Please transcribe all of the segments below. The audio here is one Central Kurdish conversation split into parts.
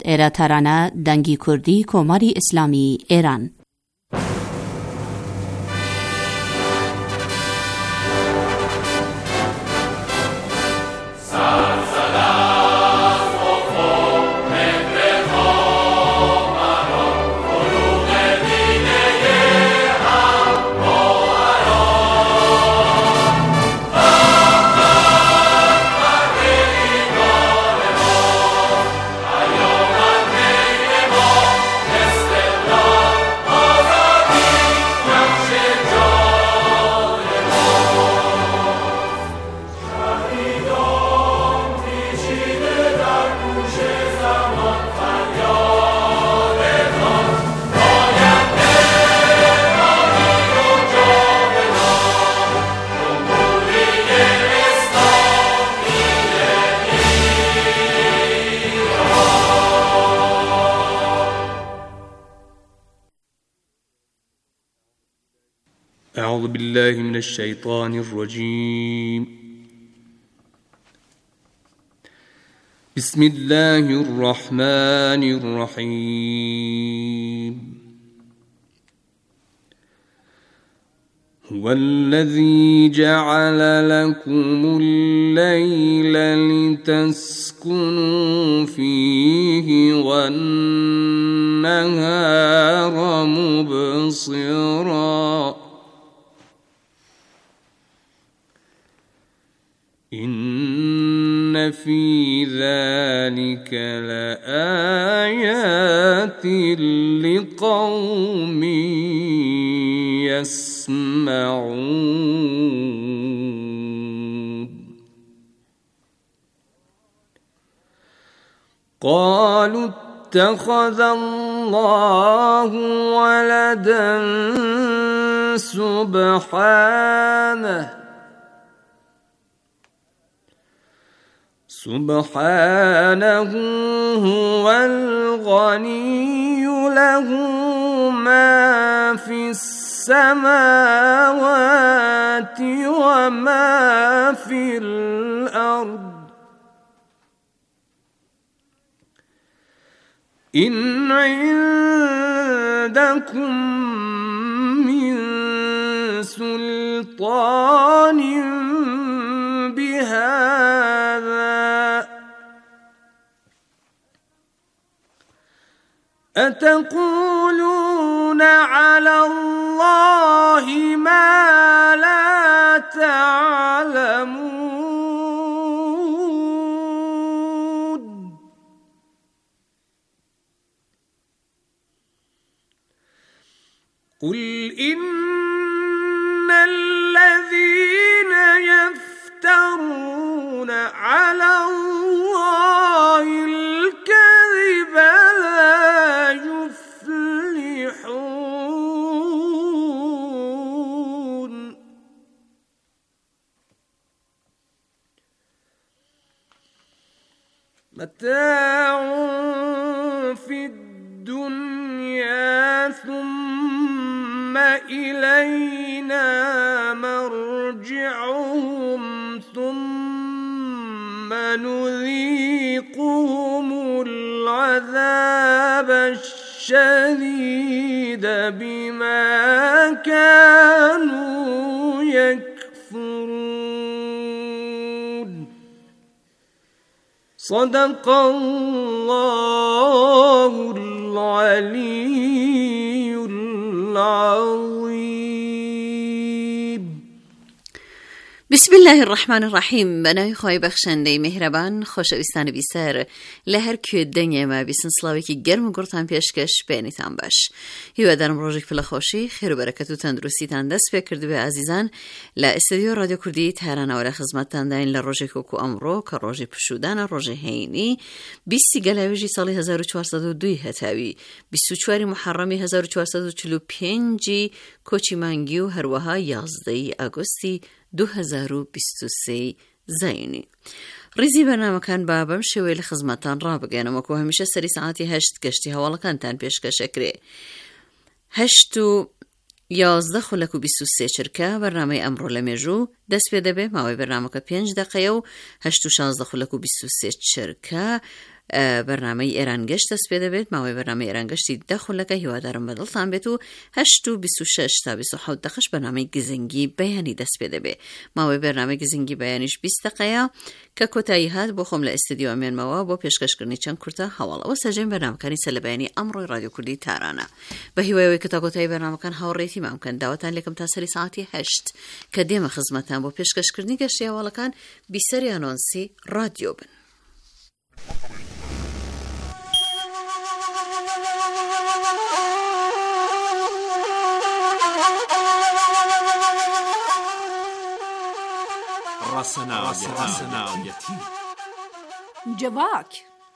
ایرا ترانه دنگی کردی کماری اسلامی ایران. أعوذ بالله من الشيطان الرجيم. بسم الله الرحمن الرحيم. هو الذي جعل لكم الليل لتسكنوا فيه والنهار مبصرا إن في ذلك لآيات لقوم يسمعون. قالوا اتخذ الله ولدا سبحانه هو الغني له ما في السماوات وما في الأرض إن عندكم من سلطان بهذا أتقولون على الله ما لا تعلمون. قل إن الذين يفترون على الله الكذب لا يفلحون. متاع في الدنيا ثم إلينا مرجعهم ثم نذيقهم العذاب الشديد بما كانوا يكفرون. صدق الله العلي العظيم. بسم الله الرحمن الرحیم. بنای خواهی بخشنده مهربان خوشویستان بیسر لهر که دنیا ما بیسن سلاوی که گرم و گرتان پیشکش بینیتان باش. هیو دارم روزی پل خوشی خیر و برکت و تندرستی تان دست بکرد به عزیزان لا استودیو رادیو کردی تهران اور خدمت تان داین لروزی کوکو امرو که روزی پشودن روزی هینی 20 گلاویجی سال 1402 هتاوی 24 محرم 1445 کوچی مانگیو هر وها 11 آگوستی 2023 زینی. ریزی برنامه کن بابم شویل خدمتان را بگنم و که همیشه سری ساعتی 8 گشتی حوالا کن پیشکش اکره 8 و 11 خلک و 23 چرکه برنامه امرو لمیجو دست پیده به ماوی برنامه که 5 دقیقه و 8 و 16 خلک و 23 چرکه بەرنامەی ئێرانگەشت دەست پێ دەبێت. ماوەی بەرنامەی ئێرانگەشتی 10 خولەکە هیوادارم بەدڵتان بێت و 8:26 تا 27 دقەش بەرنامەی گزنگی بەیانی دەست پێ دەبێت. ماوەی بەرنامەی گزنگی بەیانیش 20 دقەیە کە کۆتایی هات بۆ خۆم لە ئستودیۆ ئەمێنمەوە بۆ پێشکەشکردنی چەند کورتە هەواڵ. ئەوە سەرجەم بەرنامەکانی سەرلەبەیانی ئەمڕۆی رادیۆ کوردی تارانە. بە هیوایەوەی کە تا کۆتایی بەرنامەکان هاوڕێتی مام بکەن، داواتان لێکم تا سەری ساعتی 8 کە دێمە خزمەتان بۆ پێشکەشکردنی گەشتی هەواڵەکان بیسەری ئانۆنسی رادیۆ بن. ڕەسەناویەتی جواک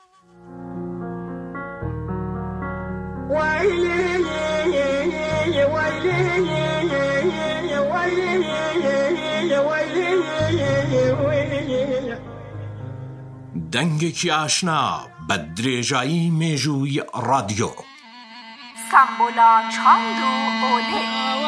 دەنگێکی ئاشنا بە درێژایی مێژووی رادیۆ سامبۆلا چاند و ئۆلێ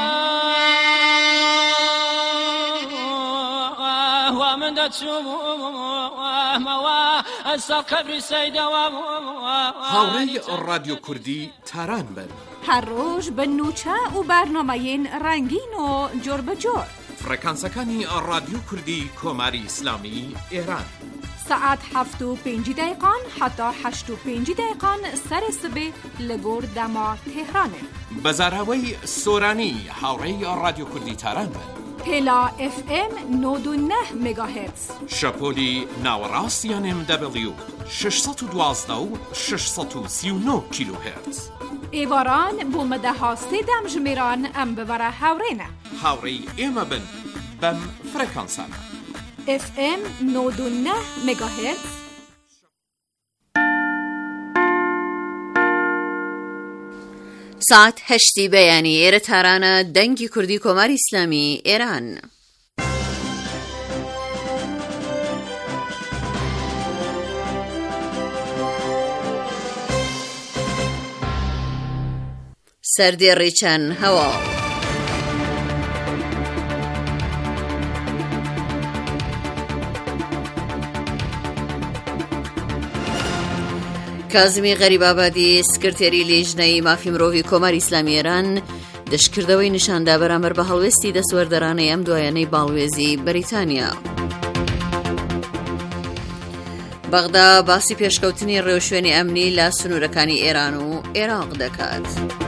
هاوڕێی رادیۆ کوردی تاران بن. هەر ڕۆژ بە نوچە و بەرنامەیەن ڕەنگین و جۆر بەجۆر. فرەکانسەکانی رادیۆ کوردی کۆماری ئیسلامی ئێران سعات 7:05 حتا 8:05 سەر سبێ لە گۆر دەما تێهرانێ. بەزاراوەی سۆرانی هاوڕێی رادیۆ کوردی تاران بن. پێلا FM 99 مگاهرتز، شەپۆلی ناوەڕاستیان MW 612 و 639 کیلوهرتز. ئێواران بۆ مەدەها سێدەم ژمێران ئەم ببەرە هاوڕێنە. هاوڕێی ئێمە بن بەم فرەکانسانە. FM 99 مگاهرتز. ساعت 8 بەیانی ئێرە تارانە دەنگی کوردی کۆماری ئیسلامی ئێران. سەردێڕی چەند هەواڵ. کازمی غەریبابادی سکرتێری لیژنەی مافی مرۆڤی کۆماری ئیسلامی ئێران دەشکردەوەی نیشاندا بەرامبەر بە هەڵوێستی دەسوەردەرانەی ئەم دوایانەی باڵوێزی بەریتانیا. بەغدا باسی پێشکەوتنی ڕێوشوێنی ئەمنی لە سنوورەکانی ئێران و عێراق دەکات.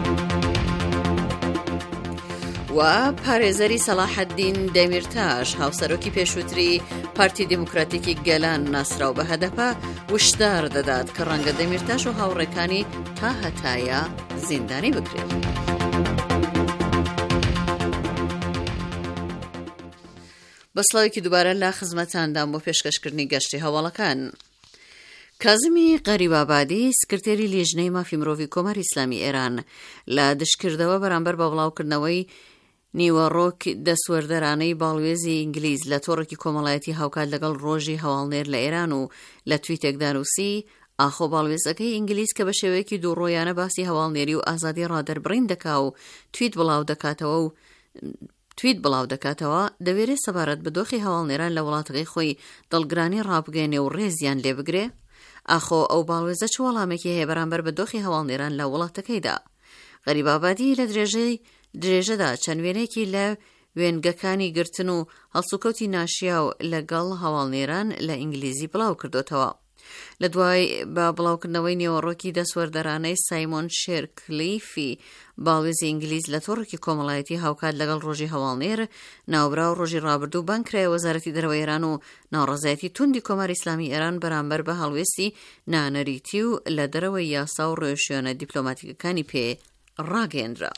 و پارێزەری سەلاحەددین دەمیرتاش هاوسەرۆکی پێشووتری پارتی دموکراتیکی گەلان ناسراو بە هەدەپە وشدار دەدات کە ڕەنگە دەمیرتاش و هاوڕێکانی تا هەتایە زیندانی بکرێت. بەسڵاوێکی دووبارە لە خزمەتاندام بۆ پێشکەشکردنی گەشتی هەواڵەکان. کازمی غەریبابادی سکرتێری لیژنەی مافی مرۆڤی کۆماری ئیسلامی ئێران لە دشکردەوە بەرامبەر بە بڵاوکردنەوەی نیوەڕۆک دەسوەردەرانەی باڵوێزی ئینگلیز لە تۆڕێکی کۆمەڵایەتی هاوکات لەگەڵ ڕۆژی هەواڵنێر لە ئێران و لە تویتێکدا نووسی ئاخۆ باڵوێزەکەی ئینگلیز کە بە شێوەیەکی دووڕۆیانە باسی هەواڵنێری و ئازادی ڕادەربڕین دەکا و تویت بڵاو دەکاتەوە دەوێرێت سەبارەت بە دۆخی هەواڵنێران لە وڵاتەکەی خۆی دڵگرانی ڕابگەێنێ و ڕێزیان لێ بگرێ. ئاخۆ ئەو باڵوێزە چ وەڵامێکی هەیە بەرامبەر بە دۆخی هەواڵنێران لە وڵاتەکەیدا. غەریبابادی لە درێژەدا چەند وێنێکی لە وێنگەکانی گرتن و هەڵسوکەوتی ناشیا و لەگەڵ هەواڵنێران لە ئینگلیزی بڵاو کردوتەوە. لە دوای بە بڵاوکردنەوەی نێوەڕۆکی دەسوەردەرانەی سایمۆن شێرکلیفی باڵوێزی ئینگلیز لە تۆڕێکی کۆمەڵایەتی هاوکات لەگەڵ ڕۆژی هەواڵنێر ناوبرا و ڕۆژی ڕابردوو بانکرای وەزارەتی دەرەوەی ئێران و ناڕەزایەتی توندی کۆماری ئیسلامی ئێران بەرامبەر بە هەڵوێستی نانەریتی و لە دەرەوەی یاسا و ڕێوشوێنە دیپلۆماتیکەکانی پێ ڕاگەیەندرا.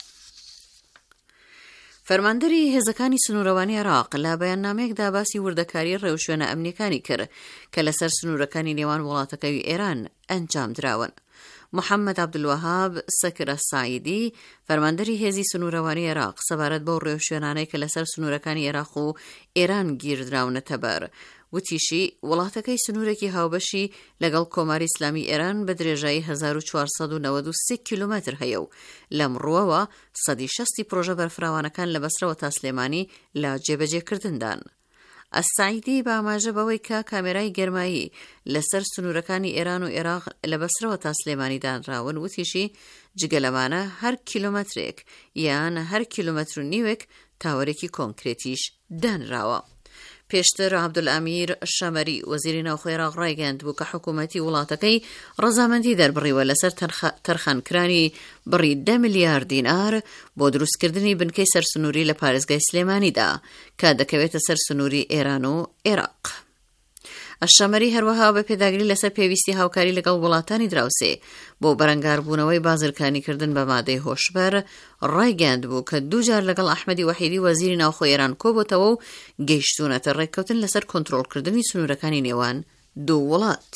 فەرماندەری هێزەکانی سنوورەوانی عێراق لە بەیاننامەیەکدا باسی وردەکاری ڕێوشوێنە ئەمنیەکانی کرد کە لەسەر سنوورەکانی نێوان وڵاتەکەی ئێران ئەنجام دراون. محەممەد عەبدولوەهاب سەکرە سایدی فەرماندەری هێزی سنوورەوانی عێراق سەبارەت بەو ڕێوشوێنانەی کە لەسەر سنوورەکانی عێراق و ئێران گیردراونەتە بەر وتیشی وڵاتەکەی سنوورێکی هاوبەشی لەگەڵ کۆماری ئیسلامی ئێران بە درێژایی 1493 کیلومتر هەیە و لەمڕۆوە 160 پرۆژە بەرفراوانەکان لە بەسرەوە تا سلێمانی لە جێبەجێکردندان. ئەسعیدی بە ئاماژە بەوەی کە کامێرای گەرمایی لەسەر سنوورەکانی ئێران و عێراق لە بەسرەوە تا سلێمانی دانراون وتیشی جگە لەمانە هەر کیلۆمەترێک یان هەر کیلۆمەتر و نیوێک تاوەرێکی کۆنکرێتیش دانراوە. پێشتر عەبدولئەمیر شەمەری وەزیری ناوخۆی عێراق ڕایگەیاند بوو کە حکوومەتی وڵاتەکەی ڕەزامەندی دەربڕیوە لەسەر تەرخانکرانی بڕی 10 ملیار دینار بۆ دروستکردنی بنکەی سەرسنووری لە پارێزگای سلێمانیدا کە دەکەوێتە سەر سنووری ئێران و عێراق. ئەشەمەری هەروەها بە پێداگری لەسەر پێویستی هاوکاری لەگەڵ وڵاتانی دراوسێ بۆ بەرەنگاربوونەوەی بازرگانیکردن بە مادەی هۆشبەر ڕایگەاند بوو کە دووجار لەگەڵ ئەحمەدی وەحیدی وەزیری ناوخۆی ئێران کۆبووتەوە و گەیشتوونەتە ڕێککەوتن لەسەر کۆنتڕۆڵکردنی سنوورەکانی نێوان دوو وڵات.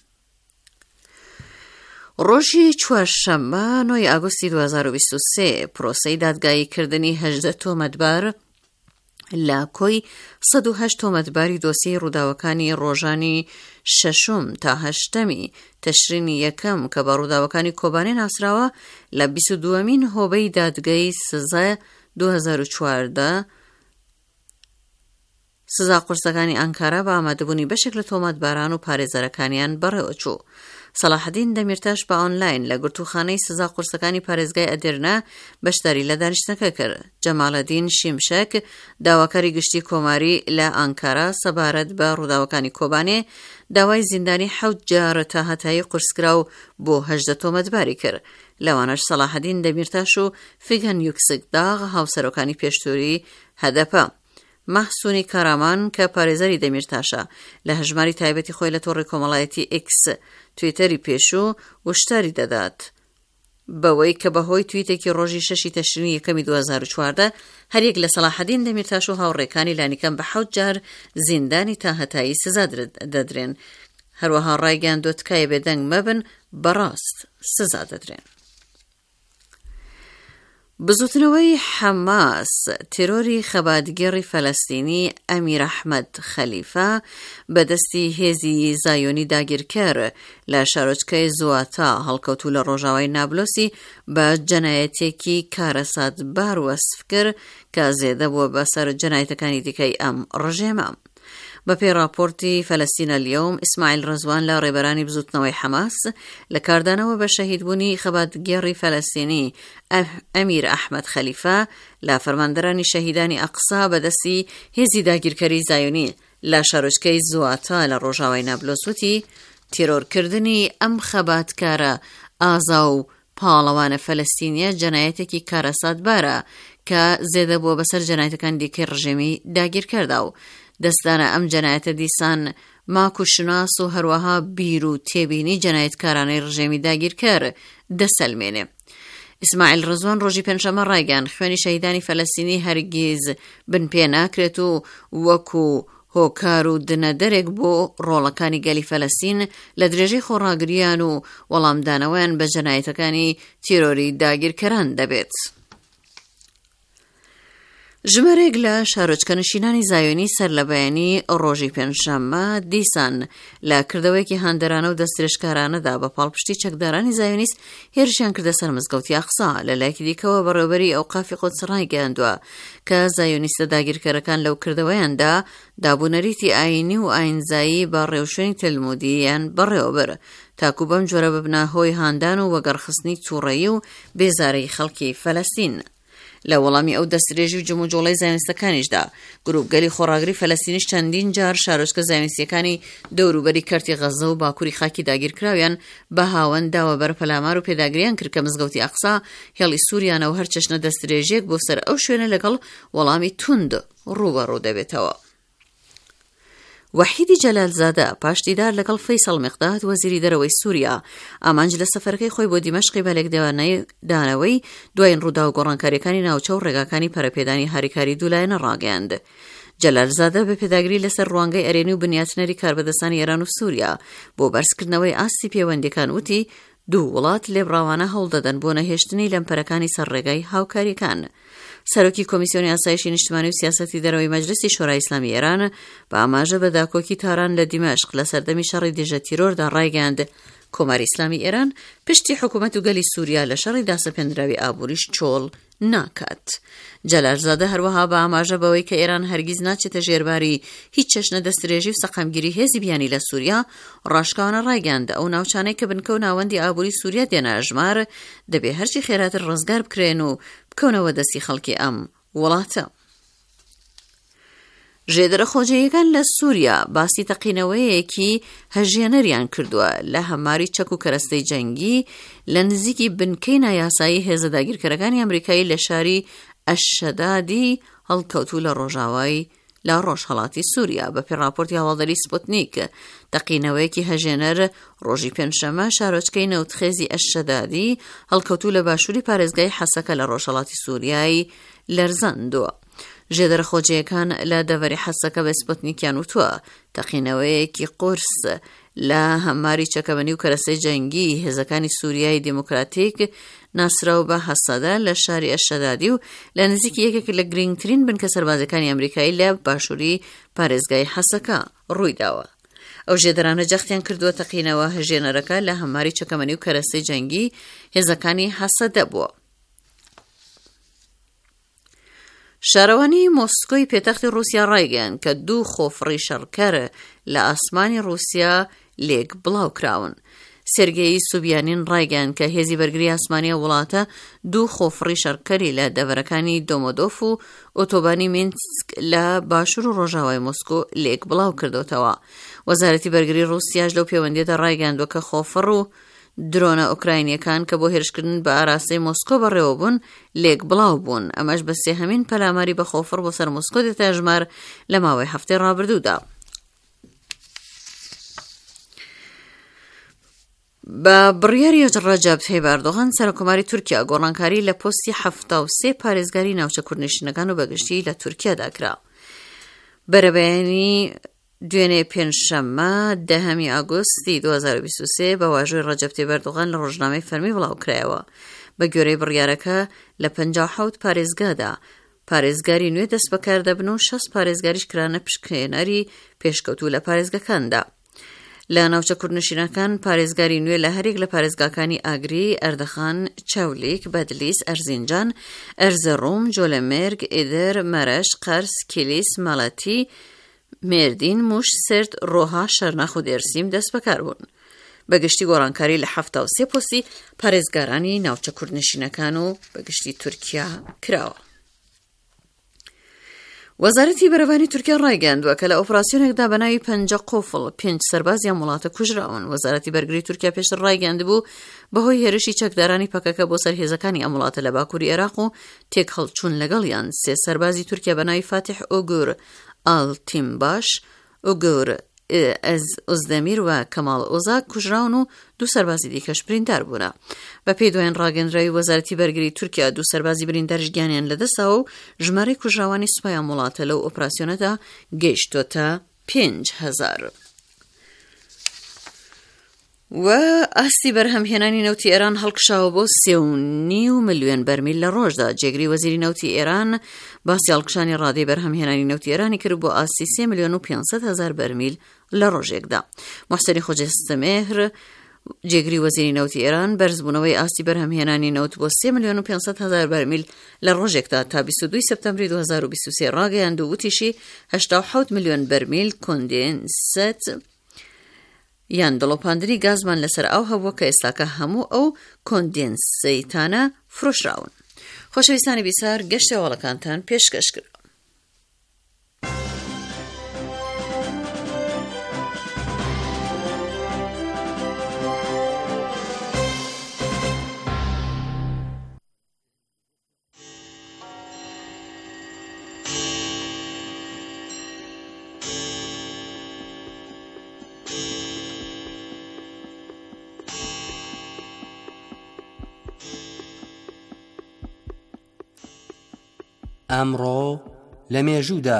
ڕۆژی چوارشەممە 9 ئاگۆستی 2023 پرۆسەی دادگاییکردنی 18 تۆمەتبار لە کۆی 108 تۆمەتباری دۆسیەی ڕووداوەکانی ڕۆژانی 6 تا 8 تەشرینی یەکەم کە بە ڕووداوەکانی کۆبانێ ناسراوە لە 22مین هۆبەی دادگای سزا 2014 سزا قورسەکانی ئەنکارا بە ئامادەبوونی بەشێک لە تۆمەتباران و پارێزەرەکانیان بەڕێوە چوو. سەلاحەدین دەمیرتاش بە ئۆنلاین لە گرتوخانەی سزا قورسەکانی پارێزگای ئەدێرنا بەشداری لە دانیشتنەکە کرد. جەمالەدین شیمشەک داواکاری گشتی کۆماری لە ئەنکارا سەبارەت بە ڕووداوەکانی کۆبانێ داوای زیندانی 7 جار تا هەتایی قورسکراو بۆ 18 تۆمەتباری کرد. لەوانەش سەلاحەدین دەمیرتاش و فیگەن یوکسکداغ هاوسەرۆکانی پێشتووری هەدەپە. مەحسوونی کارامان کە پارێزەری دەمیرتاشە لە هەژماری تایبەتی خۆی لە تۆڕی کۆمەڵایەتی ئێکس تویتەری پێشوو وشتاری دەدات بەوەی کە بەهۆی تویتێکی ڕۆژی 6 تەشرینی یەکەمی 2014 هەریەک لە سەلاحەدین دەمیرتاش و هاوڕێکانی لانیکەم بە 7 جار زیندانی تا هەتایی سزا دەدرێن. هەروەها ڕایگەیاندووە تکایە بێدەنگ مەبن، بەڕاست سزا دەدرێن. بزوتنەوەی حەماس تێرۆری خەباتگێڕی فەلەستینی ئەمیر ئەحمەد خەلیفە بەدەستی هێزی زایۆنی داگیرکەر لە شارۆچکەی زواتە هەڵکەوتوو لە ڕۆژاوای نابلۆسی بە جەنایەتێکی کارەساتبار وەسف کرد کە زێدە بووە بەسەر جەنایەتەکانی دیکەی ئەم ڕژێمە. بەپێی راپۆرتی فەلەستینە لیۆم ئیسماعیل ڕەزوان لە ڕێبەرانی بزوتنەوەی حەماس لە کاردانەوە بە شەهیدبوونی خەباتگێڕی فەلەستینی ئەمیر ئەحمەد خەلیفە لە فەرماندەرانی شەهیدانی ئەقسا بەدەستی هێزی داگیرکەری زایۆنی لە شارۆچکەی زواتە لە ڕۆژاوای نابلۆس وتی تیرۆرکردنی ئەم خەباتکارە ئازا و پاڵەوانە فەلەستینیە جەنایەتێکی کارەساتبارە کە زێدە بووە بەسەر جەنایەتەکان دیکەی ڕژێمی داگیرکەردا و دەستدانە ئەم جەنایەتە دیسان ماکوشناس و هەروەها بیر و تێبینی جەنایەتکارانەی ڕژێمی داگیرکەر دەسەلمێنێ. ئیسماعیل ڕەزوان ڕۆژی پێنجشەممە ڕایگەیاند خوێنی شەهیدانی فەلەستینی هەرگیز بن پێ ناکرێت و وەکو هۆکار و دنەدەرێک بۆ ڕۆڵەکانی گەلی فەلەستین لە درێژەی خۆڕاگریان و وەڵامدانەوەیان بە جەنایەتەکانی تیرۆری داگیرکەران دەبێت. ژمارەیەک لە شارۆچکەنشینانی زایۆنی سەر لە بەیانی ڕۆژی پێنجشەممە دیسان لە کردەوەیەکی هاندەرانە و دەستدرێژکارانەدا بە پاڵپشتی چەکدارانی زایۆنیست هێرشیان کردە سەر مزگەوتی ئەقسا. لە لایەکی دیکەوە بەڕێوەبەری ئەوقافی قودس ڕایگەیاندووە کە زایۆنیستە داگیرکەرەکان لەو کردەوەیاندا دابوونەریتی ئاینی و ئاینزایی بە ڕێوشوێنی تەلمودییان بەڕێوەبەر تاکو بەم جۆرە ببنە هۆی هاندان و وەگەڕخستنی تووڕەیی و بێزارەی خەڵکی فەلەستین. لە وەڵامی ئەو دەستدرێژی و جموجۆڵەی زایۆنیستەکانیشدا گروپگەلی خۆڕاگری فەلەستینیش چەندین جار شارۆچکە زایۆنیستیەکانی دەوروبەری کەرتی غەزە و باکووری خاکی داگیرکراویان بە هاوەند داوەبەر پەلامار و پێداگریان کرد کە مزگەوتی ئەقسا هێڵی سووریانە و هەر چەشنە دەستدرێژیەک بۆ سەر ئەو شوێنە لەگەڵ وەڵامی توند ڕووبەڕوو دەبێتەوە. وحیدی جەلالزادە پاشتیدار لەگەڵ فەیسەڵ مێقداد وەزیری دەرەوەی سووریا ئامانج لە سەفەرەکەی خۆی بۆ دیمەشقی بە لێکدانەوەی دوایین ڕوودا و گۆڕانکاریەکانی ناوچە و ڕێگاکانی پەرەپێدانی هاریکاری دوولایەنە ڕاگەیاند. جەلالزادە بە پێداگری لەسەر ڕوانگەی ئەرێنی و بنیاتنەری کاربەدەستانی ئێران و سووریا بۆ بەرزکردنەوەی ئاستی پەیوەندیەکان وتی دوو وڵات لێبڕاوانە هەوڵ دەدەن بۆ نەهێشتنی لەمپەرەکانی سەرڕێگای هاوکاریەکان. سەرۆکی کۆمیسیۆنی ئاسایشی نیشتمانی و سیاسەتی دەرەوەی مەجلسی شۆرای ئیسلامی ئێران بە ئاماژە بە داکۆکی تاران لە دیمەشق لە سەردەمی شەڕی دێژە تیرۆردا ڕایگەیاند کۆماری ئیسلامی ئێران پشتی حکوومەت و گەلی سووریا لە شەڕی داسەپێنراوی ئابووریش چۆڵ ناکات. جەلالزادە هەروەها بە ئاماژە بەوەی کە ئێران هەرگیز ناچێتە ژێرباری هیچ چەشنە دەستدرێژی و سەقامگیری هێزی بیانی لە سووریا، ڕاشکاوانە ڕایگەاندە ئەو ناوچانەی کە بنکە و ناوەندی ئابووری سووریا دێنە ئەژمار دەبێ هەرچی خێراتر ڕزگار بکرێن و بکەونەوە دەستی خەڵکی ئەم وڵاتە. ژێدرە خۆجەیەکان لە سووریا باسی تەقینەوەیەکی هەژێنەریان کردووە لە هەماری چەک و کەرەستەی جەنگی لە نزیکی بنکەی نایاسایی هێزە داگیرکەرەکانی ئەمریکایی لە شاری ئەششەدادی هەڵکەوتوو لە ڕۆژاوای لە ڕۆژهەڵاتی سووریا. بە پێی راپۆرتی هەواڵدەری سپوتنیک، تەقینەوەیەکی هەژێنەر ڕۆژی پێنجشەمە شارۆچکەی نەوتخێزی ئەششەدادی هەڵکەوتوو لە باشووری پارێزگای حەسەکە لە ڕۆژهەڵاتی سووریای لەرزاندووە. ژێدەرە خۆجەیەکان لە دەڤەری حەسەکە بە سپوتنیکیان وتووە تەقینەوەیەکی قورس لە هەماری چەکەبەنی و کەرەستەی جەنگی هێزەکانی سووریای دیموکراتیک ناسراو بە حەسەدا لە شاری ئەششەدادی و لە نزیکی یەکێک لە گرنگترین بنکە سەربازەکانی ئەمریکایی لە باشووری پارێزگای حەسەکە ڕوویداوە. ئەو ژێدەرانە جەختیان کردووە تەقینەوە هەژێنەرەکە لە هەماری چەکەمەنی و کەرەستەی جەنگی هێزەکانی حەسەدە بووە. شارەوانی مۆسکۆی پێتەختی رووسیا ڕایگەیان کە 2 خۆفڕی شەڕکەر لە ئاسمانی رووسیا لێک بڵاو کراون. سێرگێی سوبیانین ڕایگەیان کە هێزی بەرگری ئاسمانی وڵاتە 2 خۆفڕی شەڕکەری لە دەڤەرەکانی دۆمۆدۆف و ئۆتۆبانی مینسک لە باشوور و ڕۆژاوای مۆسکۆ لێک بڵاو کردوتەوە. وەزارەتی بەرگری رووسیاش لەو پەیوەندیەدا ڕایگەاندووە کە خۆفڕ و درۆنە ئوکراینیەکان کە بۆ هێرشکردن بە ئاراستەی مۆسکۆ بەڕێوە بوون لێک بڵاو بوون. ئەمەش بە سێهەمین پەلاماری بە خۆفڕ بۆ سەر مۆسکۆ دێتە ئەژمار لە ماوەی هەفتەی ڕابردوودا. بە بڕیاری ڕەجەب تەیب ئەردۆغان سەرۆکۆماری تورکیا گۆڕانکاری لە پۆستی 73 پارێزگاری ناوچە کوردنشینەکان و بەگشتی لە تورکیادا کرا. بەرەبەیانی دوێنێ پێنجشەممە 10 ئاگۆستی 2023 بە واژۆی ڕەجەب تەیب ئەردۆغان لە ڕۆژنامەی فەرمی بڵاو کرایەوە. بە گوێرەی بڕیارەکە لە 57 پارێزگادا پارێزگاری نوێ دەست بەکار دەبن و 6 پارێزگاریش کرانە پشکێنەری پێشکەوتوو لە پارێزگەکاندا. لە ناوچە کوردنشینەکان پارێزگاری نوێ لە هەرێک لە پارێزگاکانی ئاگری، ئەردەخان، چاولیک، بەدلیس، ئەرزینجان، ئەرزەڕوم، جۆلەمێرگ، ئێدەر، مەرەش، قەرس، کیلیس، مەڵەتی، مێردین، موش، سرد، ڕۆها، شەرنەخ و دێرسیم دەست بەکار بوون. بەگشتی گۆڕانکاری لە 73 پۆستی پارێزگارانی ناوچە کوردنشینەکان و بەگشتی تورکیا کراوە. وەزارەتی بەرەبانی تورکیا ڕایگەاندووە کە لە ئۆپراسیۆنێکدا بە ناوی 5 قۆفڵ 5 سەربازیان وڵاتە کوژراون. وەزارەتی بەرگری تورکیا پێشتر ڕایگەاندبوو بەهۆی هێرشی چەکدارانی پەکەکە بۆ سەر هێزەکانی ئەم وڵاتە لە باکووری عێراق و تێک هەڵچوون لەگەڵیان 3 سەربازی تورکیا بە ناوی فاتح ئۆگور ئالتیمباش، ئۆگور ئۆزدەمیر و کەماڵ ئۆزاک کوژراون و 2 سەربازی دیکەش بریندار بوونە. بە پێی دوایین ڕاگەندراوی وەزارەتی بەرگری تورکیا 2 سەربازی بریندارش گیانیان لەدەستەوە و ژمارەی کوژراوانی سوپایان وڵاتە لەو ئۆپراسیۆنەدا گەیشتۆتە 5000. و ئاستی بەرهەمهێنانی نەوتی ئێران هەڵکشاوە بۆ 3.5 ملیۆن بەرمیل لە ڕۆژدا. جێگری وەزیری نەوتی ئێران باسی هەڵکشانی ڕادەی بەرهەمهێنانی نەوتی ئێرانی کرد بۆ ئاستی 3,500,000 بەرمیل لە ڕۆژێکدا. محسەنی خۆجەستەمێهر جێگری وەزیری نەوتی ئێران بەرزبوونەوەی ئاستی بەرهەمهێنانی نەوت بۆ 3,500,000 بەرمیل لە ڕۆژێکدا تا 22 سەپتەمبری 2023 ڕاگەیاند و وتیشی 87 ملیۆن بەرمیل کۆندێنسەت یان دڵۆپاندنی گازمان لەسەر ئاو هەبووە کە ئێستاکە هەموو ئەو کۆندێنسەیتانە فرۆشراون. خۆشەویستانی بیسار گەشتە هەواڵەکانتان پێشکەش کرد. ئەمڕۆ لە مێژوودا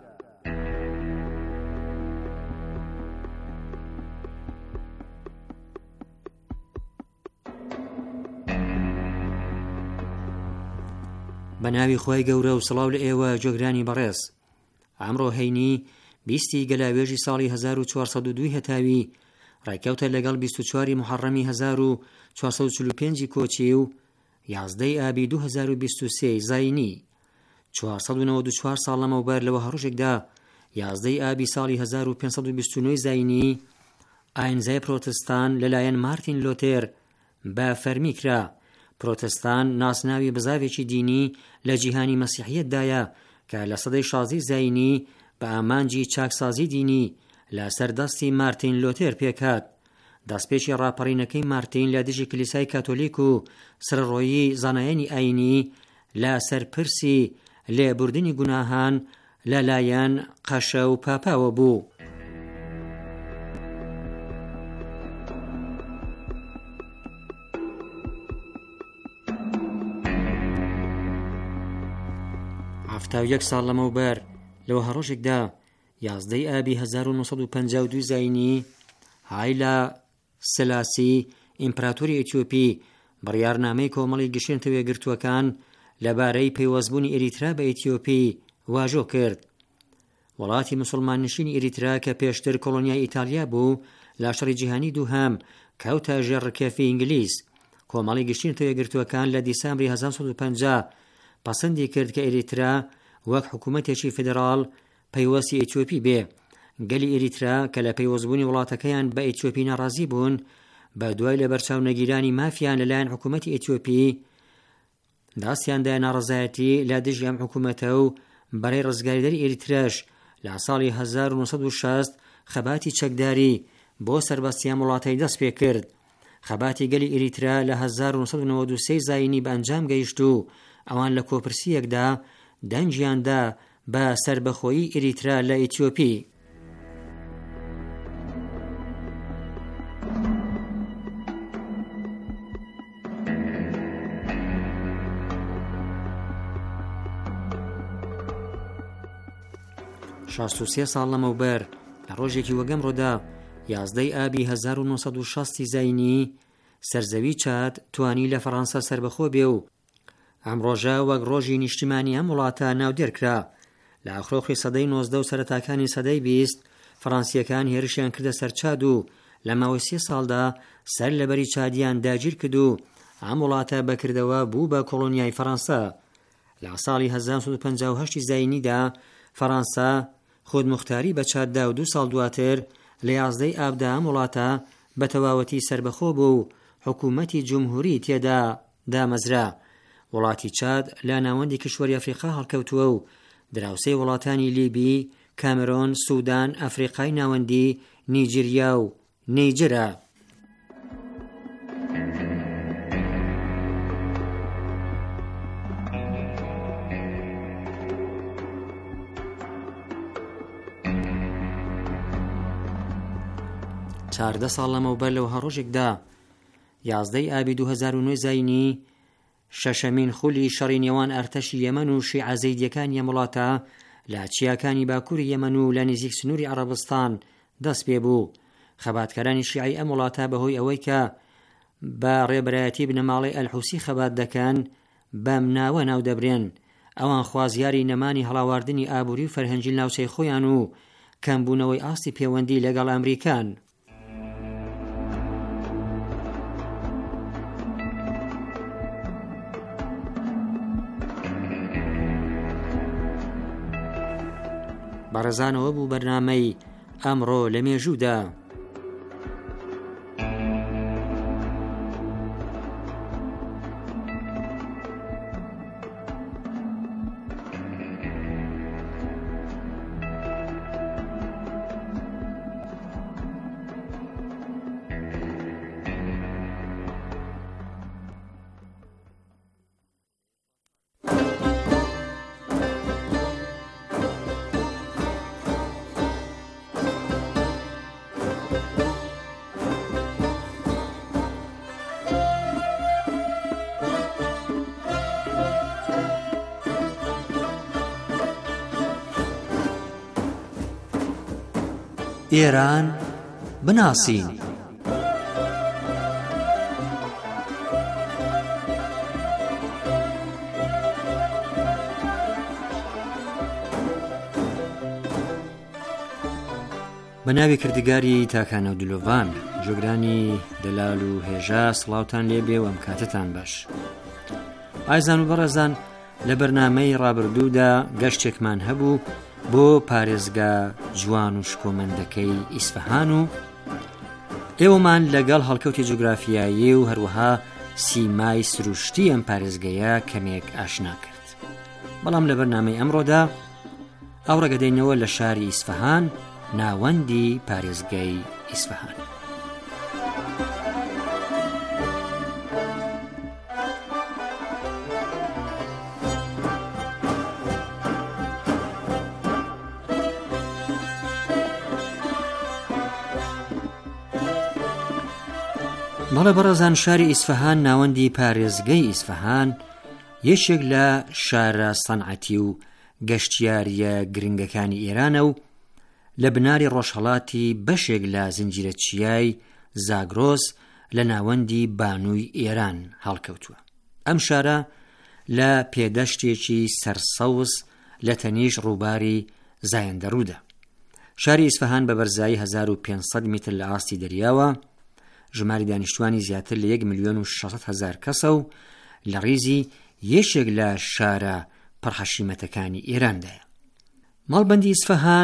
بە ناوی خۆی گەورە و سڵاو لە ئێوە جۆگرانی بەڕێز. ئەمڕۆ هەینی 20 گەلاوێژی ساڵی 1402 هەتاوی ڕایکەوتە لەگەڵ 24 محەڕەمی 1445 کۆچی و 11 ئابی 2023 زاینی 494 ساڵ لەمەوبەر لەوە هەڕۆژێکدا 11 ئابی ساڵی 1529 زاینی ئاینزای پرۆتستان لەلایەن مارتین لۆتێر بە فەرمی کرا. پرۆتستان ناسناوی بزاوێکی دینی لە جیهانی مەسیحیەتدایە کە لە سەدەی 16 زاینی بە ئامانجی چاکسازی دینی لە سەردەستی مارتین لۆتێر پێکات. دەستپێکی ڕاپەڕینەکەی مارتین لە دژی کلیسای کاتۆلیک و سرڕۆیی زانایانی ئاینی لە سەرپرسی لێبوردنی گوناهان لەلایەن قەشە و پاپاوە بوو. یەک ساڵ لەمەوبەر لەوە هەڕۆژێکدا 11 ئابی 1952 زاینی هایلا سلاسی ئیمپراتۆری ئێتیۆپی بڕیارنامەی کۆمەڵی گشتێنتە وێگرتووەکان لەبارەی پەیوەستبوونی ئێریترا بە ئێتیۆپی واژۆ کرد. وڵاتی موسڵمان نشینی ئێریترا کە پێشتر کۆڵۆنیای ئیتالیا بوو لە شەڕی جیهانی دووهەم کەوتە ژێڕکێفی ئینگلیز. کۆمەڵی گشتێنتە وێگرتووەکان لە دیسامبری 1950 پەسەندی کرد کە ئێریترا وەک حکوومەتێکی فێدراڵ پەیوەستی ئێتیۆپی بێ. گەلی ئێریترا کە لە پەیوەستبوونی وڵاتەکەیان بە ئێتیۆپی ناڕازی بوون بە دوای لە بەرچاو نەگیرانی مافیان لەلایەن حکوومەتی ئێتیۆپی داستیاندا ناڕەزایەتی لە دژی ئەم حکوومەتە و بەرەی ڕزگاریدەری ئێریتراش لە ساڵی 1960 خەباتی چەکداری بۆ سەربەستیان وڵاتەی دەست پێ کرد. خەباتی گەلی ئێریترا لە 1993 زاینی بە ئەنجام گەیشت و ئەوان لە کۆپرسیەکدا دەنجیاندا بە سربەخۆیی ئێریترا لە ئێتیۆپی. شاست و سێ ساڵ لەمەوبەر لە ڕۆژێکی وەگەمڕۆدا 11 ئابی 1960 زاینی سەرزەوی چاد توانی لە فەڕەنسا سربەخۆ بێ و ئەم ڕۆژە وەک ڕۆژی نیشتیمانی ئەم وڵاتە ناودێرکرا. لە ئاخرۆخی سەدەی 19 و سەرەتاکانی سەدەی 20 فەڕەنسیەکان هێرشیان کردە سەر چاد و لە ماوەی 3 ساڵدا سەر لەبەری چادیان داگیر کرد و ئەم وڵاتە بەکردەوە بوو بە کۆڵۆنیای فەڕەنسا. لە ساڵی 1958 زاینیدا فەڕەنسا خۆدموختاری بە چاددا و 2 ساڵ دواتر لە 11 ئابدا ئەم وڵاتە بە تەواوەتی سربەخۆ بوو و حکوومەتی جمهوری تێدا دامەزرا. وڵاتی چاد لە ناوەندی کشوەری ئەفریقا هەڵکەوتووە و دراوسەی وڵاتانی لیبی، کامێرۆن، سوودان، ئەفریقای ناوەندی، نیجیریا و نیجرە. چاردە ساڵ لەمەوبەر لەوە هەڕۆژێکدا 11 ئابی 2009 زاینی شەشەمین خولی شەڕی نێوان ئەرتەشی یەمەن و شیعە زەیدیەکانی ئەم وڵاتە لە چیاکانی باکووری یەمەن و لە نزیک سنووری عەرەبستان دەست پێ بوو. خەباتکارانی شیعەی ئەم وڵاتە بەهۆی ئەوەی کە بە ڕێبەرایەتی بنەماڵەی ئەلحوسی خەبات دەکەن بەم ناوە ناو دەبرێن. ئەوان خوازیاری نەمانی هەڵاواردنی ئابووری و فەرهەنگی ناوچەی خۆیان و کەمبوونەوەی ئاستی پەیوەندی لەگەڵ ئەمریکان. بەڕێزانەوە بوو بەرنامەی ئەمڕۆ لە مێژوودا. ئێران بناسین. بە ناوی کردگاری تاکانە و دلۆڤان جۆگرانی دەلال و هێژا سڵاوتان لێبێ و ئەم کاتتان باش. ئایزان و بەڕێزان، لە بەرنامەی ڕابردوودا گەشتێکمان هەبوو بۆ پارێزگا جوان و شکۆمەندەکەی ئیسفەهان و ئێوەمان لەگەڵ هەڵکەوتی جوگرافیایی و هەروەها سیمای سروشتی ئەم پارێزگەیە کەمێک ئاشنا کرد. بەڵام لە بەرنامەی ئەمڕۆدا ئاوڕەگەدەینەوە لە شاری ئیسفەهان، ناوەندی پارێزگای ئیسفەهان. بەڵێ بەڕێزان، شاری ئیسفەهان ناوەندی پارێزگەی ئیسفەهان یەکێک لە شارە سەنعەتی و گەشتیاریە گرنگەکانی ئێرانە و لە بناری ڕۆژهەڵاتی بەشێک لە زنجیرە چیای زاگرۆس لە ناوەندی بانووی ئێران هەڵکەوتووە. ئەم شارە لە پێدەشتێکی سەرسەوز لە تەنیش ڕووباری زایەندەڕوودا. شاری ئیسفەهان بە بەرزایی 1500 میتر لە ئاستی دەریاوە، ژماری دانیشتوانی زیاتر لە 1,600,000 کەسە و لە ڕیزی یەکێک لە شارە پڕحەشیمەتەکانی ئێراندایە. ماڵبەندی ئیسفەهان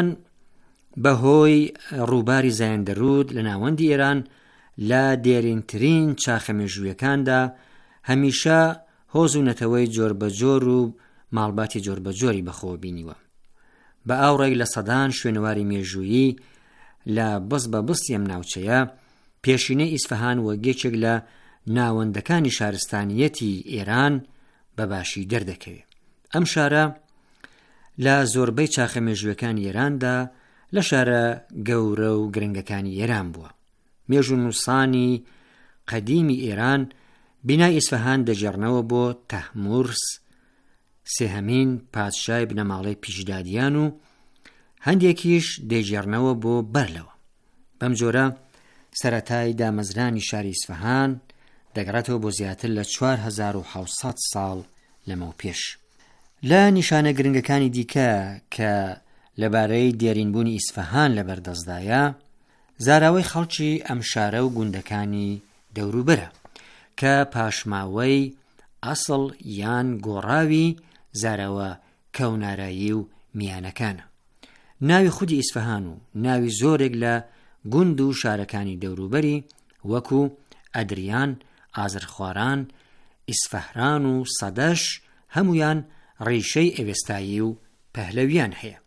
بەهۆی ڕووباری زایەندەڕوود لە ناوەندی ئێران لە دێرینترین چاخە مێژوویەکاندا هەمیشە هۆز و نەتەوەی جۆربەجۆر و ماڵباتی جۆربەجۆری بەخۆ بینیوە. بە ئاوڕێک لە سەدان شوێنەواری مێژوویی لە بەست بە بستی ئەم ناوچەیە پێشینەی ئیسفەهان وەگێکێک لە ناوەندەکانی شارستانیەتی ئێران بەباشی دەردەکەوێت. ئەم شارە لە زۆربەی چاخە مێژوویەکانی ئێراندا لە شارە گەورە و گرنگەکانی ئێران بووە. مێژوو نووسانی قەدیمی ئێران بینای ئیسفەهان دەجێڕنەوە بۆ تەحمورس، سێهەمین پادشای بنەماڵەی پیشدادیان و هەندێکیش دەیجێڕنەوە بۆ بەرلەوە. بەم جۆرە سەرەتای دامەزرانی شاری ئیسفەهان دەگەڕێتەوە بۆ زیاتر لە 4700 ساڵ لەمەو پێش. لە نیشانە گرنگەکانی دیکە کە لەبارەی دیارینبوونی ئیسفەهان لەبەردەستدایە، زاراوەی خەڵکی ئەم شارە و گوندەکانی دەوروبەرە کە پاشماوەی ئەسڵ یان گۆڕاوی زاراوە کەونارایی و میانەکانە. ناوی خودی ئیسفەهان و ناوی زۆرێک لە گوند و شارەکانی دەوروبەری وەکو ئەدریان، ئازرخواران، ئیسفەهران و سەدەش هەمویان ڕیشەی ئێوێستایی و پەهلەویان هەیە.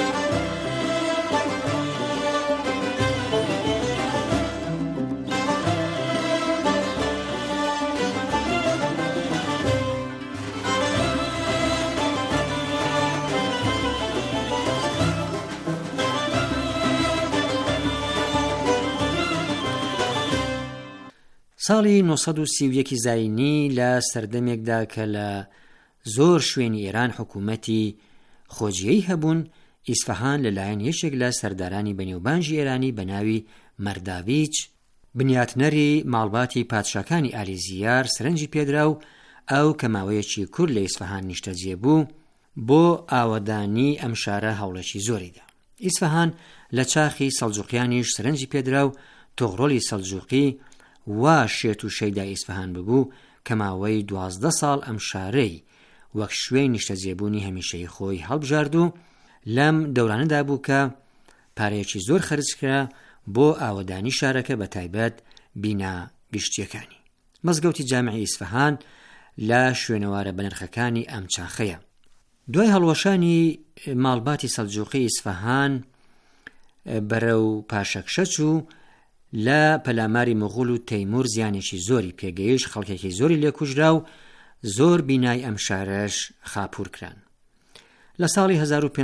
ساڵی 931 زاینی لە سەردەمێکدا کە لە زۆر شوێنی ئێران حکوومەتی خۆجیەی هەبوون، ئیسفەهان لەلایەن یەکێک لە سەردارانی بەنێوبانجی ئێرانی بە ناوی مەرداویچ، بنیاتنەری ماڵباتی پادشاکانی ئالیزیار سرنجی پێدرا و ئەو کە ماوەیەکی کورد لە ئیسفەهان نیشتەجێ بوو، بۆ ئاوەدانی ئەم شارە هەوڵێکی زۆریدا. ئیسفەهان لە چاخی سەلجوقیانیش سرنجی پێدرا و تۆغڕۆلی سەلجوقی وا شێت و شەیدا ئیسفەهان ببوو کە ماوەی 12 ساڵ ئەم شارەی وەک شوێی نیشتەجێبوونی هەمیشەی خۆی هەڵبژارد و لەم دەورانەدا بوو کە پارەیەکی زۆر خەرج کرا بۆ ئاوەدانی شارەکە، بە تایبەت بینا گشتیەکانی. مەزگەوتی جامعی ئیسفەهان لە شوێنەوارە بەنرخەکانی ئەم چاخەیە. دوای هەڵوەشانی ماڵباتی سەلجوقی ئیسفەهان بەرەو پاشەکشەچ و لە پەلاماری مغول و تەیمور زیانێکی زۆری پێگەیشت، خەڵکێکی زۆری لێکوژرا و زۆر بینای ئەم شارەش خاپوور کران. لە ساڵی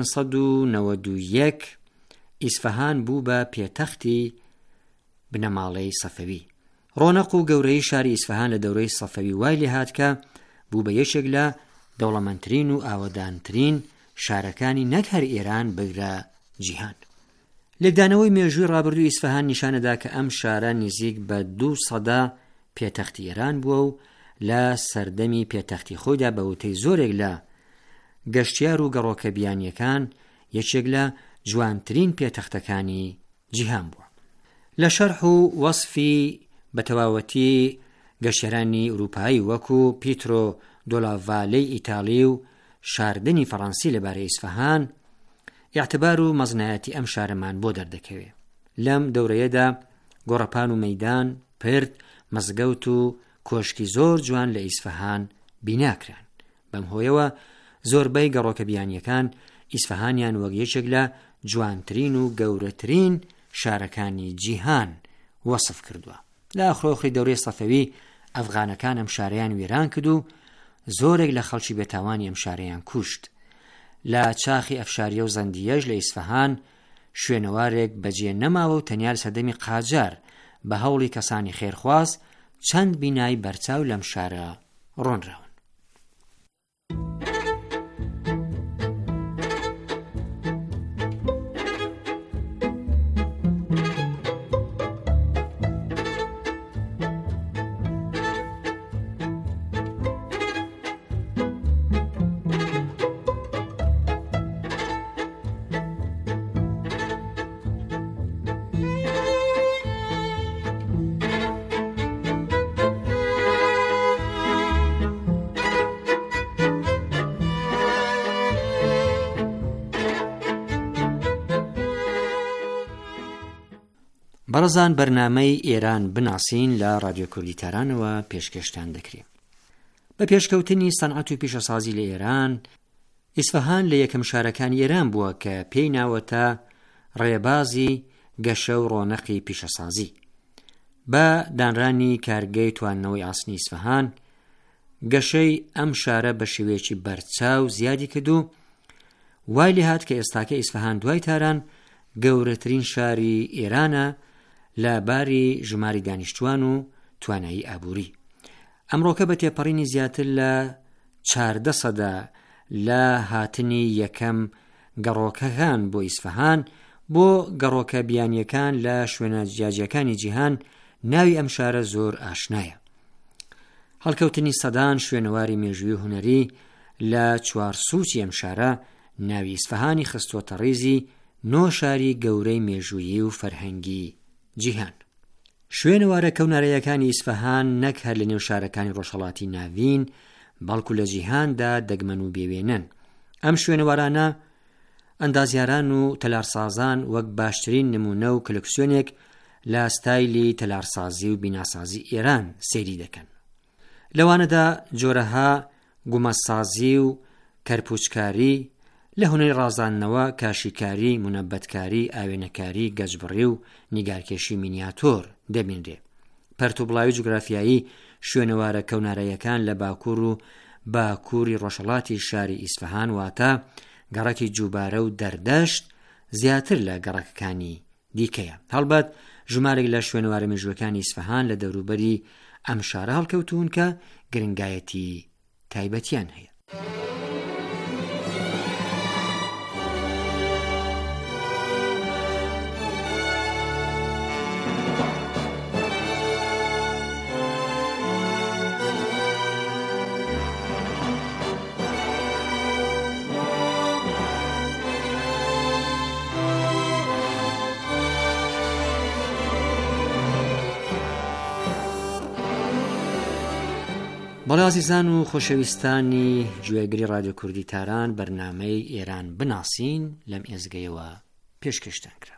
1591 ئیسفەهان بوو بە پێتەختی بنەماڵەی سەفەوی. ڕۆنەق و گەورەی شاری ئیسفەهان لە دەورەی سەفەوی وای لێهات کە بوو بە یەکێک لە دەوڵەمەندترین و ئاوەدانترین شارەکانی نەک هەر ئێران بگرە جیهان. لێکدانەوەی مێژووی ڕابردووی ئیسفەهان نیشانەدا کە ئەم شارە نزیک بە 200 پێتەختی ئێران بووە و لە سەردەمی پێتەختی خۆیدا بە وتەی زۆرێک لە گەشتیار و گەڕۆکە بیانیەکان یەکێک لە جوانترین پێتەختەکانی جیهان بووە. لە شەرح و وەصفی بەتەواوەتی گەشتیارانی ئوروپایی وەکو پیترۆ دۆلاڤالەی ئیتاڵی و شاردنی فەڕەنسی لەبارەی ئیسفەهان ئیعتبار و مەزنایەتی ئەم شارەمان بۆ دەردەکەوێت. لەم دەورەیەدا گۆڕەپان و مەیدان، پرد، مەزگەوت و کۆشکی زۆر جوان لە ئیسفەهان بیناکران. بەم هۆیەوە زۆربەی گەڕۆکە بیانیەکان ئیسفەهانیان وەک یەکێک لە جوانترین و گەورەترین شارەکانی جیهان وەسف کردووە. لە ئاخرۆخری دەورەی سەفەوی ئەفغانەکان ئەم شارەیان وێران کرد و زۆرێک لە خەڵکی بێتاوانی ئەم شارەیان کوشت. لە چاخی ئەفشاریە و زەندیەش لە ئیسفەهان شوێنەوارێک بەجێ نەماوە و تەنیا لە سەردەمی قاجار بە هەوڵی کەسانی خێرخواز چەند بینای بەرچاو لەم شارە ڕۆنراون. بەڕزان بەرنامەی ئێران بناسین لە رادیۆ کوردی تارانەوە پێشکەشتان دەکرێت. بە پێشکەوتنی سەنعەت و پیشەسازی لە ئێران، ئیسفەهان لە یەکەم شارەکانی ئێران بووە کە پێی ناوەتە ڕێبازی گەشە و ڕۆنەقی پیشەسازی. بە دانرانی کارگەی توانەوەی ئاسنی ئیسفەهان، گەشەی ئەم شارە بە شێوەیەکی بەرچاو زیادی کرد و وای لێ هات کە ئێستاکە ئیسفەهان دوای تاران گەورەترین شاری ئێرانە لە باری ژماری دانیشتوان و توانایی ئابووری. ئەمڕۆکە بە تێپەڕینی زیاتر لە 14 سەدا لە هاتنی یەکەم گەڕۆکەکان بۆ ئیسفەهان بۆ گەڕۆکە بیانیەکان لە شوێنە جیاجیەکانی جیهان ناوی ئەم شارە زۆر ئاشنایە. هەڵکەوتنی سەدان شوێنەواری مێژووی هونەری لە چوارسووچی ئەم شارە ناوی ئیسفەهانی خستوۆتە ڕێزی 9 شاری گەورەی مێژوویی و فەرهەنگی جیهان. شوێنەوارە کەونارەیەکانی ئیسفەهان نەک هەر لە نێو شارەکانی ڕۆژهەڵاتی ناوین بەڵکو لە جیهاندا دەگمەن و بێوێنن. ئەم شوێنەوارانە ئەندازیاران و تەلارسازان وەک باشترین نمونە و کلکسیۆنێک لە ستایلی تەلارسازی و بیناسازی ئێران سەیری دەکەن. لەوانەدا جۆرەها گومەسازی و کەرپوچکاری، لە هونەری ڕازاندنەوە کاشیکاری، مونەبەتکاری، ئاوێنەکاری، گەجبڕی و نیگارکێشی مینیاتۆر دەبینرێ. پەرتوبڵاوی جوگرافیایی شوێنەوارە کەونارەیەکان لە باکوور و باکووری ڕۆژهەڵاتی شاری ئیسفەهان واتە گەڕەکی جووبارە و دەردەشت زیاتر لە گەڕەکەکانی دیکەیە. هەڵبەت ژمارێک لە شوێنەوارە مێژووەکانی ئیسفەهان لە دەوروبەری ئەم شارە هەڵکەوتون کە گرنگایەتی تایبەتیان هەیە. بەڵێ عزیزان و خۆشەویستانی گوێگری رادیۆ کوردی تاران، بەرنامەی ئێران بناسین لەم ئێزگەیەوە پێشکەشتان کرا.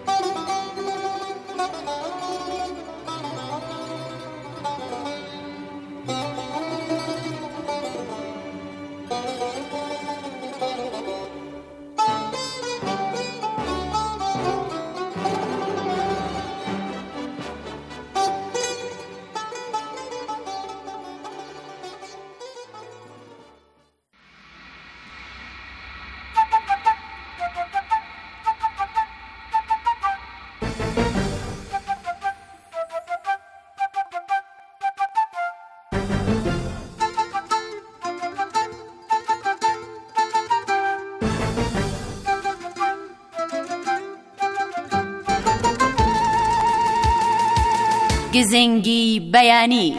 گزنگی بەیانی.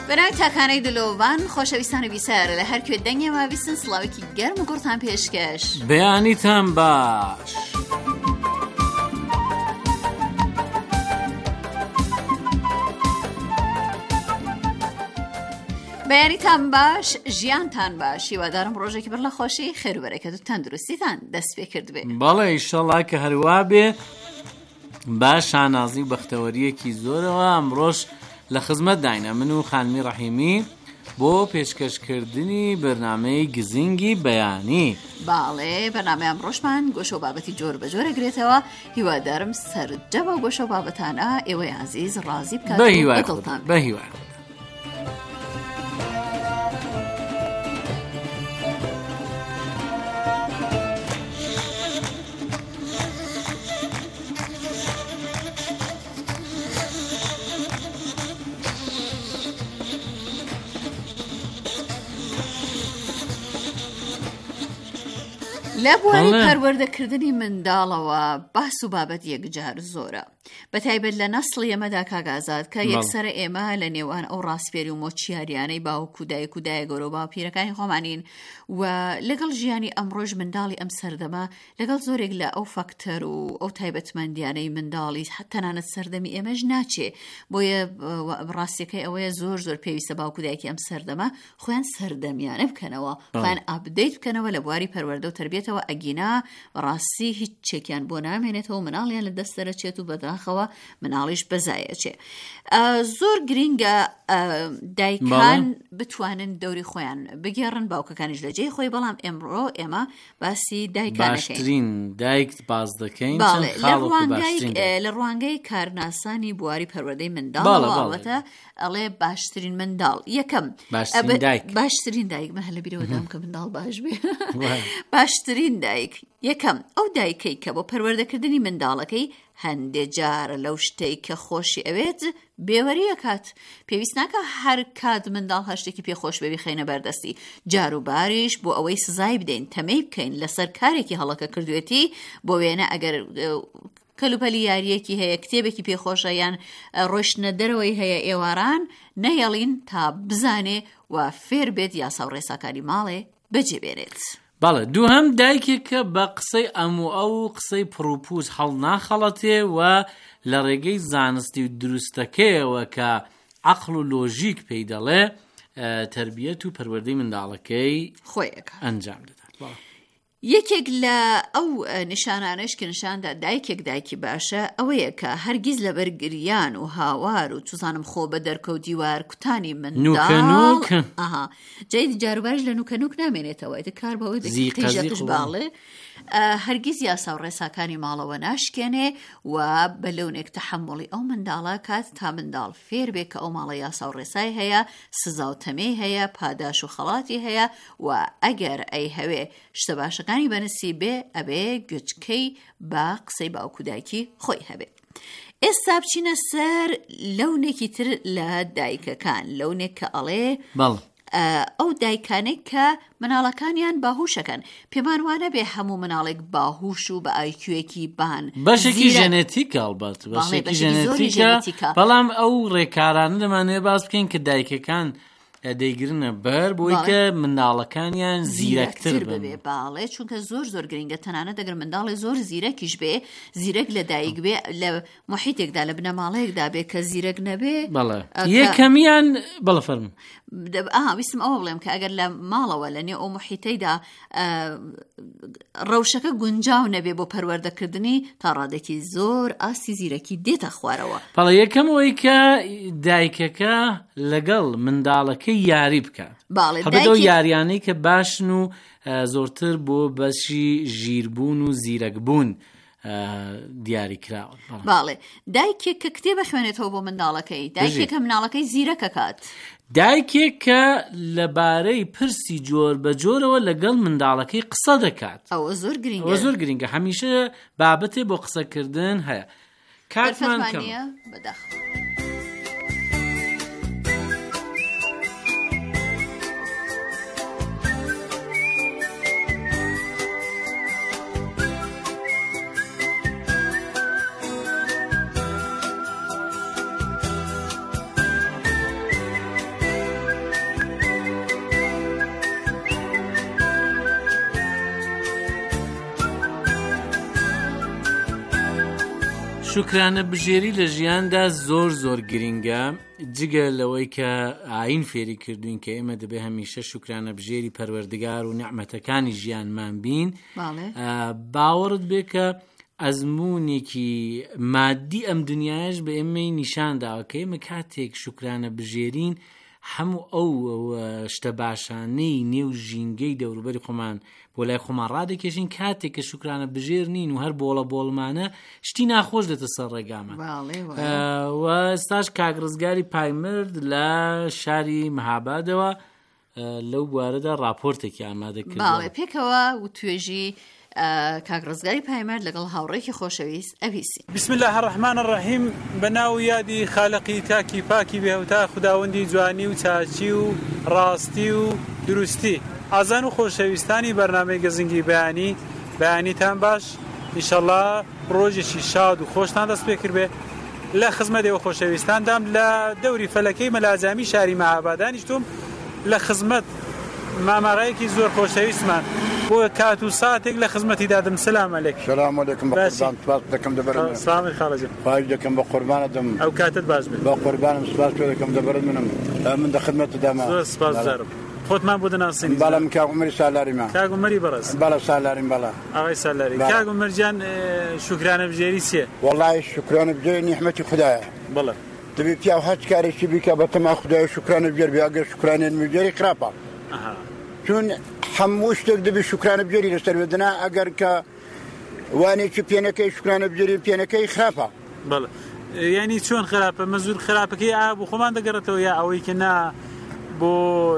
بەناوی تاکانەی دلۆڤان خۆشەویستانی بیسەر لە هەر کوێ دەنگێمە بیستن سڵاوێکی گەرم و گوڕتان پێشکەش بەیانیتان باش. بەیانیتان باش، ژیانتان باش. هیوادارم ڕۆژێکی بڕ لە خۆشی خێر و بەرەکەت و تەندروستیتان دەست پێ کرد بێ. بەڵێ ئیشەڵا کە هەروە بێ. باش شانازی و بەختەوەریەکی زۆرەوە ئەمڕۆژ لە خزمەت داینە من و خانمی ڕەحیمی بۆ پێشکەشکردنی بەرنامەی گزینگی بەیانی. باڵێ بەرنامەی ئەمڕۆژمان گۆشە و بابەتی جۆر بە جۆرەگرێتەوە. هیوادارم سەرجە بە گۆشە و بابەتانە ئێوەی عەزیز ڕازی بکات و بەدڵتان بە هیوای. لە بواری پەروەردەکردنی منداڵەوە باس و بابەت یەکجار زۆرە، بەتایبەت لە نەسڵی ئێمەدا کاگازات کە یەکسەرە ئێمە لە نێوان ئەو ڕاستپێری و مۆچیاریانەی باوکو دایک و دایە گەورە و باوپیرەکانی خۆمانین و لەگەڵ ژیانی ئەمڕۆژ منداڵی ئەم سەردەمە لەگەڵ زۆرێک لە ئەو فەکتەر و ئەو تایبەتمەندیانەی منداڵی تەنانەت سەردەمی ئێمەش ناچێ. بۆیە ڕاستیەکەی ئەوەیە زۆر پێویستە باوکو دایکی ئەم سەردەمە خۆیان سەردەمیانە بکەنەوە، خۆیان ئابدەیت بکەنەوە لە بواری پەروەردە و تربیەتەوە. ئەگینا ڕاستی هیچ چێکیان بۆ نامێنێتەوە، مناڵیان لە دەست دەرەچێت و بەداخەوە مناڵیش بەزایەچێ. زۆر گرینگە دایکان بتوانن دەوری خۆیان بگێڕن باوکەکانیش لە جێی خۆی، بەڵام ئێمڕۆ ئێمە باسی دایکانەکەین. باشترین دایک باز دەکەین لە ڕوانگەی کارناسانی بواری پەروەردەی منداڵەوەتە ئەڵێ باشترین منداڵ یەکەم باشترین دایک مە هەلە بیرەوەدام کە منداڵ باش بێ. باشترین دایک یەکەم ئەو دایکەی کە بۆ پەروەردەکردنی منداڵەکەی هەندێک جارە لەو شتەی کە خۆشی ئەوێت بێوەریە کات. پێویست ناکە هەر کات منداڵ هەشتێکی پێخۆش بێبی خەینە بەردەستی، جار و باریش بۆ ئەوەی سزای بدەین، تەمەی بکەین لەسەر کارێکی هەڵەکە کردوێتی. بۆ وێنە ئەگەر کەلوپەلی یاریەکی هەیە، کتێبێکی پێخۆشە یان ڕۆشنە دەرەوەی هەیە ئێواران نەهێڵین تا بزانێ و فێر بێت یاسا و ڕێساکاری ماڵێ بەجێبێنێت. بەڵێ دووهەم دایکێکە بە قسەی ئەو قسەی پرۆپوز هەڵ ناخەڵەتێ و لە ڕێگەی زانستی و دروستەکەیەوە کە عەقڵ و لۆژیک پێی دەڵێ تربیەت و پەروەردەی منداڵەکەی خۆیەکە ئەنجام دەدات. یەکێک لە ئەو نیشانانش کە نیشاندا دایکێک دایکی باشە ئەوەیە کە هەرگیز لە بەرگریان و هاوار و چوزانم خۆ بە دەرکە و دیوار کوتانی منداڵ جێی جاروبارش لە نوکەنوک نامێنێتەوە، کار بەوەی دەقیقەش باڵێ هەرگیز یاسا و ڕێساکانی ماڵەوە ناشکێنێ و بەلەونێک تەحمڵی ئەو منداڵە کات تا منداڵ فێر بێ کە ئەو ماڵە یاسا و ڕێسای هەیە، سزا و تەمەی هەیە، پاداش و خەڵاتی هەیە و ئەگەر ئەی هەوێ شتە باشەکانی بەنسی بێ ئەبێ گوچکەی بە قسەی باوکو دایکی خۆی هەبێ. ئێستا بچینە سەر لەونێکی تر لە دایکەکان، لەونێک کە ئەڵێ ئەو دایکانێک کە مناڵەکانیان باهوشەکەن. پێمان وانە بێ هەموو مناڵێک باهوش و بە ئایکوێکی بان بەشێکی ژەنێتیکە ئەڵبەت بەشێکی ژەنێتیکە، بەڵام ئەو ڕێکارانە دەمانێت باس بکەین کە دایکەکان دەیگرنە بەر بۆی کە منداڵەکانیان زیرەکتر ببێ. باڵێ چونکە زۆر گرنگە تەنانەت دەگەر منداڵی زۆر زیرەکیش بێ، زیرەک لە دایک بێ لە محیتێکدا لە بنەماڵەیەکدا بێ کە زیرەک نەبێ یەکەمیان بەڵە فەرموو ویستم ئەوە بڵێم کە ئەگەر لە ماڵەوە لە نێو ئەو محیتەیدا ڕەوشەکە گونجاو نەبێ بۆ پەروەردەکردنی تا ڕادێکی زۆر ئاستی زیرەکی دێتە خوارەوە. بەڵێ یەکەم ئەوەی کە دایکەکە لەگەڵ منداڵەکەی یاری بکات، هەبێتەوە یاریانەی کە باشن و زۆرتر بۆ بەشی ژیربوون و زیرەکبوون دیاری کراوە. باڵێ دایکێک کە کتێبە خوێنێتەوە بۆ منداڵەکەی، دایکێک کە مناڵەکەی زیرەکە کات، دایکێک کە لەبارەی پرسی جۆر بە جۆرەوە لەگەڵ منداڵەکەی قسە دەکات. ئەوە زۆر گرینگە، هەمیشە بابەتێ بۆ قسەکردن هەیە. کاتمان کەم بەداخەوە شوکرانە بژێری لە ژیاندا زۆر گرینگە جگە لەوەی کە ئاین فێری کردوین کە ئێمە دەبێ هەمیشە شوکرانە بژێری پەروەردگار و نعمەتەکانی ژیانمان بین باوەڕت بێ کە ئەزمونێکی مادی ئەم دنیاش بە ئێمەی نیشانداوە کە ئێمە کاتێک شوکرانە بژێرین هەموو ئەو شتە باشانەی نێو ژینگەی دەوروبەری خۆمان بۆ لای خۆمان ڕادەکێشین کاتێک کە شوکرانە بژێر نین و هەر بۆڵەمانە شتی ناخۆش دێتە سەر ڕێگامان و ئێستاش کاگڕزگاری پایمرد لە شاری مەهابادەوە لەو بوارەدا راپۆرتێکی ئامادە کرد پێکەوە و توێژی کاگڕزگاری پایمرد لەگەڵ هاوڕێکی خۆشەویست ئەویسی. بسم الله الرحمن الرحیم بەناو یادی خالقی تاکی پاکی بێهوتا خوداوەندی جوانی و چاچی و ڕاستی و دروستی. ئازان و خۆشەویستانی بەرنامەی گەزنگی بەیانیتان باش، ئینشەڵڵا ڕۆژێکی شاد و خۆشتان دەست پێ کرد بێ. لە خزمەتێوە خۆشەویستاندام لە دەوری فەلەکەی مەلازامی شاری مەهابادانیشتوم لە خزمەت مامەڕەیەکی زۆر خۆشەویستمان بۆ کات و ساتێک لە خزمەتی دادم. سلام علیکم. سلام علیکم. بە قوربان سپاس دەکەم دەبەرم. سلامی خاڵەجم. خواهش دەکەم بە قوربانەدەم. ئەو کاتت باش بێت. بە قوربانم سپاس دەکەم دەبەرم من دە خزمەتدامە. زۆر سپاس دارم. خۆتمان بۆ دەناسین. باڵا من کاک عومەری سالاریمە. کاک عومەری بەڕێز. باڵا سالاریم باڵا. ئاغای سالاری. کاک عومەرجان شوکرانە بژێری چییە؟ وەڵای شوکرانە بژێری نیحمەتی خودایە. بەڵێ. دەبێ پیا هەچ کارێکی بیکە بە تەما خودای شوکرانە بژێر بێ ئەگەر شوکرانە بژێری خراپە. چون هەموو شتێک دەبێ شوکرانە بژێری لەسەر بێدنا ئەگەر کە وانێکی پێنەکەی شوکرانە بژێری پێنەکەی خراپە. بەڵێ. یعنی چۆن خراپە؟ مەزور خراپەکەی ئا بۆ خۆمان دەگەڕێتەوە یا ئەوەی کە نا بۆ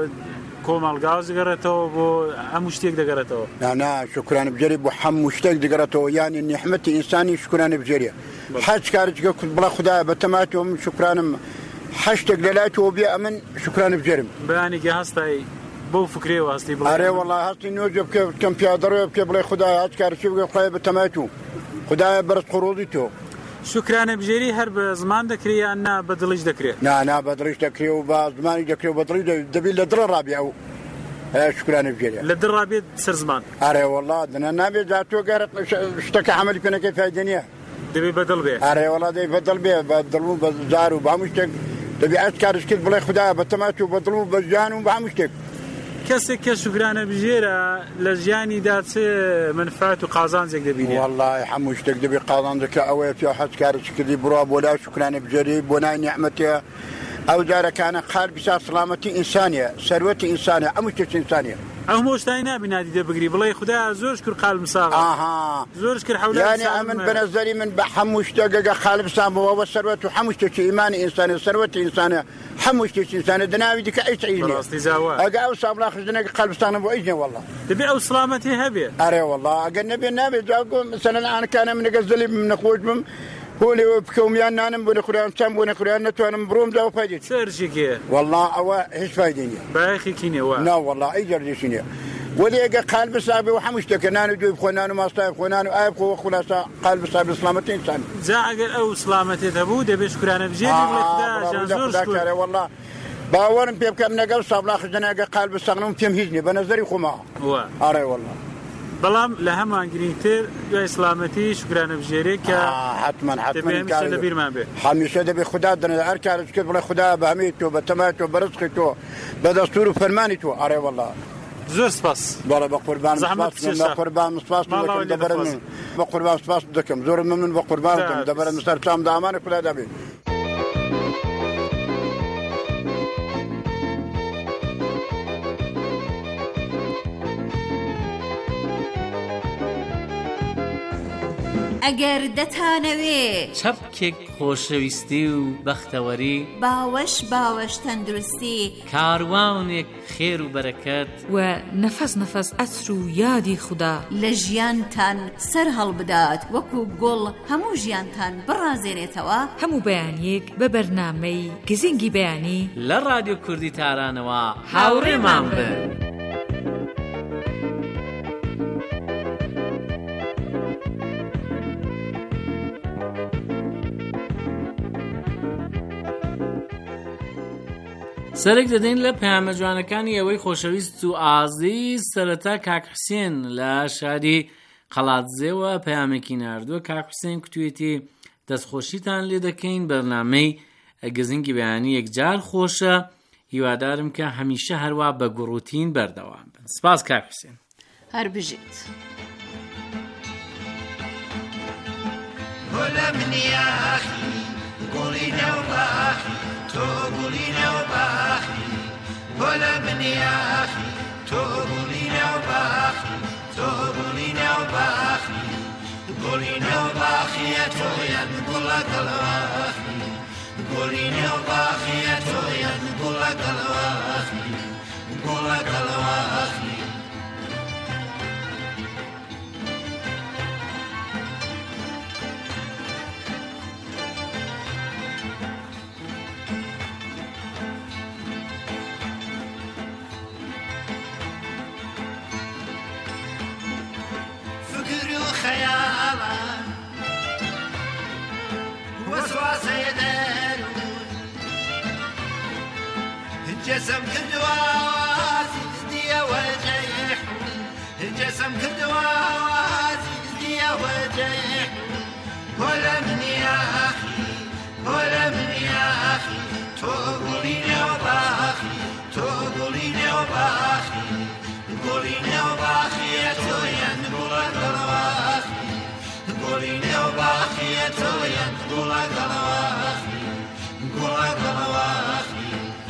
کۆمەڵگاو دەگەڕێتەوە بۆ هەموو شتێک دەگەڕێتەوە؟ نا شوکرانە بژێری بۆ هەموو شتێک دەگەڕێتەوە، یانی نیحمەتی ئینسانی شوکرانە بژێریە. هەچ کارێکە بڵا خودایە بە تەماتەوە من شوکرانم هەشتێک لە لای تۆ بێ ئەمن شوکرانە بژێرم. بەیانێکی هەستایی بۆ فکرێەوە هەستی بڵێ. ئارێ وەڵای هەستی نوێژە بکە کەم پیادەڕێ بکە بڵێ خودای هەچ کارێکی بگە خودای بە تەماتوو خودایە بەرز قڕۆڵی تۆ. شوکرانە بژێری هەر بە زمان دەکرێت یان نا بە دڵیش دەکرێت؟ نا بە دڵیش دەکرێت و بە زمانی دەکرێت و بە دڵی دەبێت لە دڵ ڕابێ ئەو شوکرانە بژێریە. لە دڵ ڕابێت سەر زمان. ئارێ وەڵا دنە نابێت دا تۆ گەرت شتەکە عەمەلی پێنەکەی فایدە نییە. دەبێت بە دڵ بێ. ئارێ وەڵا دەبێت بە دڵ بێ بە دڵ و بە زار و بە هەموو شتێک دەبێت هەچ کارش کرد بڵێ خودایە بە تەماتوو بە دڵ و بە ژیان و بە هەموو شتێک. کەسێک کە شوکرانە بژێرە لە ژیانیدا چ منفعەت و قازانجێک دەبینێ؟ وەڵای هەموو شتێک دەبێت قازانجەکە ئەوەیە پیا هەچ کارێکی کردی بڕوا بۆ لای شوکرانە بژێری بۆ نای نیحمەتەیە ئەو جارەکانە قەلب بسا سەلامەتی ئینسانیە سەروەتی ئینسانیە ئەموو شتێک ئینسانیە. ئەو هەمووشتای نابینادی دەبگری بڵێ خودای زۆر شکر قەلب مساغ. زۆر شکر حەولای یانی ئەمن بەنەزەری من بە هەموو شتێکەگە قەلب بسان بەوە سەروەت و هەموو شتێکی ئیمانی ئینسانیە سەروەتی ئینسانیە هەموو شتێکی ئینسانە دەناوی دیکە ئەیچ عیزنیە. ئەگە ئەو سابڵا خزنەکە قەلب بستانە بۆ ئیزنێ وەڵا. دەبێ ئەو سڵامەتی هەبێ. ئارێ وەڵا ئەگەر نەبێ نابێت جاگۆ مەسەلەن ئانەکانە من ئەگەر زەلی من نەخۆش بم هۆلێەوە بکەومیان نانم بۆ نەخوریان چەند بۆ نەخوریان نەتوانم بڕۆم جاوە فایدێت. سەرشێکێ؟ وەڵا ئەوە هیچ فایدەی نییە. بایەخێکی نییە؟ نا وەڵا ئەی جەردێکی نییە. وەلی ئەگە قەلب بسابێ و هەموو شتێکە نان و دوێ بخۆنان و ماستای بخۆنان و ئای بخۆوە خولاسە قەلب بسابێ سڵامەتی ئینسان. جا ئەگەر ئەو سڵامەتێت هەبوو دەبێت شوکرانە بژێری بڵێ خودای زۆر شکر. وەڵا باوەرم پێ بکەم نەگەڵ سابڵا خزنەکە قەلب بسەغنم پێم هیچ نییە بە نەزەری خۆما. ئارێ وەڵا. بەڵام لە هەمان گرنگتر دوای سڵامەتی شوکرانە بژێرێک کە حتمما لە بیرمان بێ هەمیشە دەبێت خوددا دەنێت هەر کارێک کرد بڵێ خوددا بە هەمەی تۆ بە تەمای تۆ بە ڕزقی تۆ بە دەستور و فەرمانی تۆ. ئارێ وەڵا زۆر سپاس. بەڵێ بە قوربان بە قوربان سپاس دەکەم دەبەرم بە قوربان سپاس دەکەم زۆر مەمنون بە قوربانتم دەبەرم سەر چام دامانە خوددا دەبێت. ئەگەر دەتانەوێ چەپکێک خۆشەویستی و بەختەوەری باوەش تەندروستی کاروانێک خێر و بەرەکەت و نەفەس ئەچر و یادی خوددا لە ژیانتان سەر هەڵبدات وەکو گوڵ هەموو ژیانتان بڕازێنێتەوە. هەموو بەیانیەک بە بەرنامەی گزنگی بەیانی لە رادیۆ کوردی تارانەوە هاوڕێمان بن. سەرێک دەدەین لە پەیامە جوانەکانی ئەوەی خۆشەویست و ئازیز سەرەتا کاک حوسێن لە شاری قەڵاتزێوە پەیامێکی ناردووە. کاک حوسێن کوتوێتی دەستخۆشیتان لێ دەکەین. بەرنامەی گزنگی بەیانی یەکجار خۆشە، هیوادارم کە هەمیشە هەروە بە گوڕوتین بەردەوام بن. سپاس کاک حوسێن. هەر بژیت. ولا من يا أخي قولينا وباخي تو قولينا وباخي ولا من يا أخي تو قولينا وباخي تو قولينا وباخي قولينا وباخي يا تو يا نقول لك الواخي قولينا وباخي يا تو يا نقول لك الواخي نقول لك الواخي خيالا وسواسة يدارون الجسم كدواسي زدية وجيحون الجسم كدواسي زدية وجيحون ولا من يا أخي ولا من يا أخي تقوليني وباخي تقوليني وباخي قوليني وباخي يا تويا نقول الواخي قوليني وباخي يا تويا نقول الواخي نقول الواخي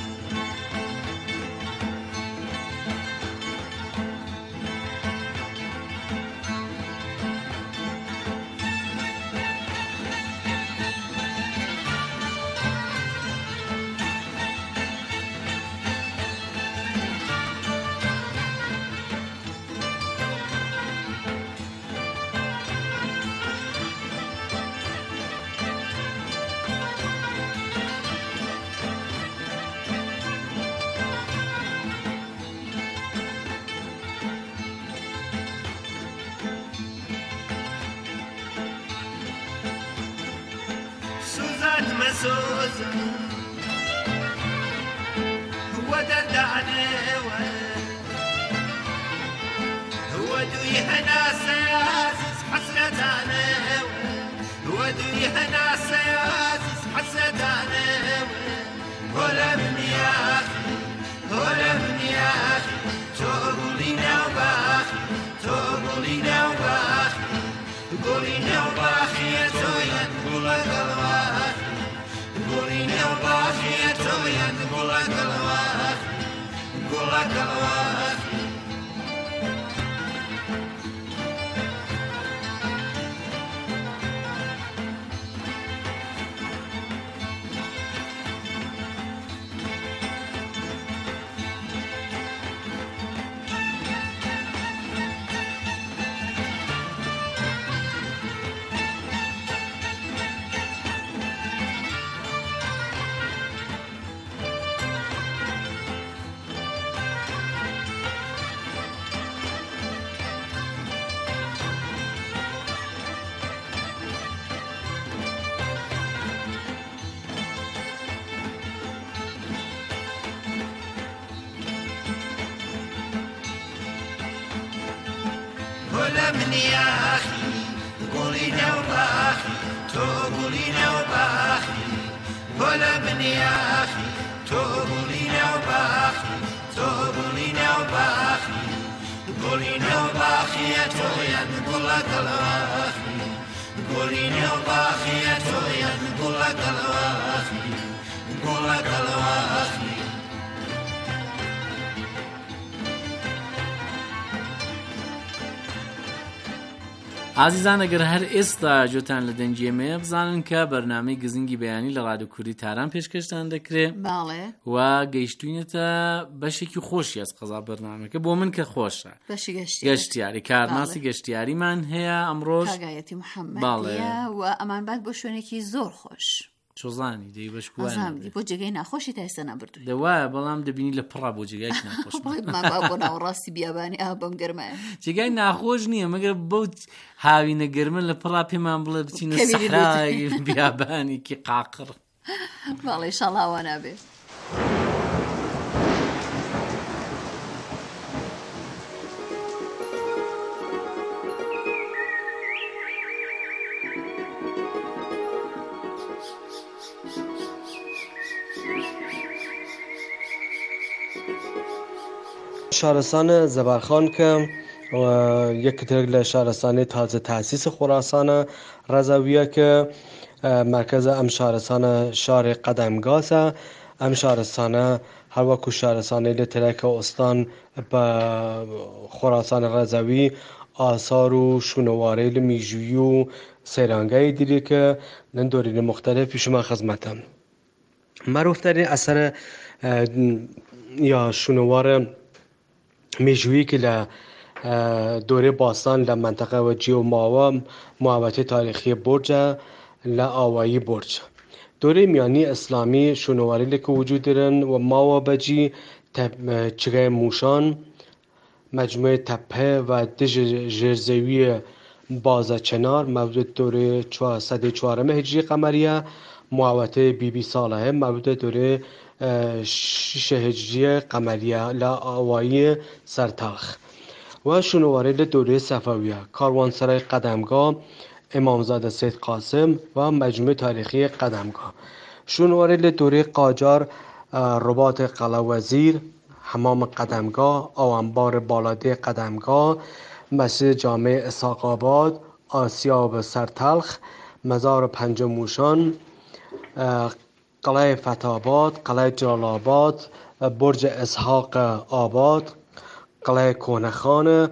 مسوزة هو دردعني هو دويهنا سياسس حسرتاني هو دويهنا سياسس حسرتاني ولا من يا أخي ولا من يا أخي تقولينا وباخي تقولينا وباخي قولينا وباخي يا تويا نقول لك الواخي قوليني وباخي يا تويا نقول لك الواخي نقول لك الواخي ولا من يا أخي قولينا وباخي تقولينا وباخي ولا من يا أخي تقولينا وباخي تقولينا وباخي قولينا وباخي يا تويا نقول لك الواخي قولينا وباخي يا تويا نقول لك الواخي نقول لك الواخي عزیزان ئەگەر هەر ئێستا جۆتان لە دەنجێمەیە بزانن کە بەرنامەی گزنگی بەیانی لە ڕادیۆ کوردی تاران پێشکەشتان دەکرێت. باڵێ. و گەیشتوینەتە بەشێکی خۆشی ئەس قەزا بەرنامەکە بۆ من کە خۆشە. بەشی گەشتیاری کارناسی گەشتیاریمان هەیە ئەمڕۆژ. کاگایەتی محەممەدیە و ئەمان بات بۆ شوێنێکی زۆر خۆش. چۆزانی دەی بەشکوانی بۆ جێگەی ناخۆشی تا ئێستا نابردووی. دەوایە بەڵام دەبینی لە پڕا بۆ جێگای ناخۆش. بۆ ناوەڕاستی بیابانی بەم گەرمایە. جێگای ناخۆش نییە مەگەر بەو هاوینە گەرمە لە پڕا پێمان بڵێ بچینە سەحرای بیابانێکی قاقڕ. باڵێ ئینشاڵڵا وا نابێ. شارستان زبرخان که یک ترک شارستانی تازه تأسیس خراسان رضویه که مرکز ام شارستان شار قدمگاس ام شارستان هر وکو شارستانی لترک استان به خراسان رضوی آثار و شنواری میجویی و سیرانگی دیدی که من دوری مختلف پیشما خدمتم معروفترین اثر یا شنوار میجویی که دوره باستان لمنطقه و جیو ماوا محوطه تاریخی برج لآوایی برج دوره میانی اسلامی شنواری که وجود دارن و ماوا بجی چگه موشان مجموعه تپه و دژ جرزوی بازچنار موجود دوره 404 هجری قمریه محوطه بی صالحه موجود دوره 6 هجری قمریه لآوایی سرتاخ و شنواری دوره صفویه کاروانسرای قدمگاه امامزاده سید قاسم و مجموعه تاریخی قدمگاه شنواری دوره قاجار رباط قلعه وزیر حمام قدمگاه آوانبار بالاده قدمگاه مسجد جامع اسحاق آباد آسیاب سرتلخ مزار پنج موشان قلعه فتح‌آباد قلعه جلال آباد برج اسحاق آباد قلعه کهنخان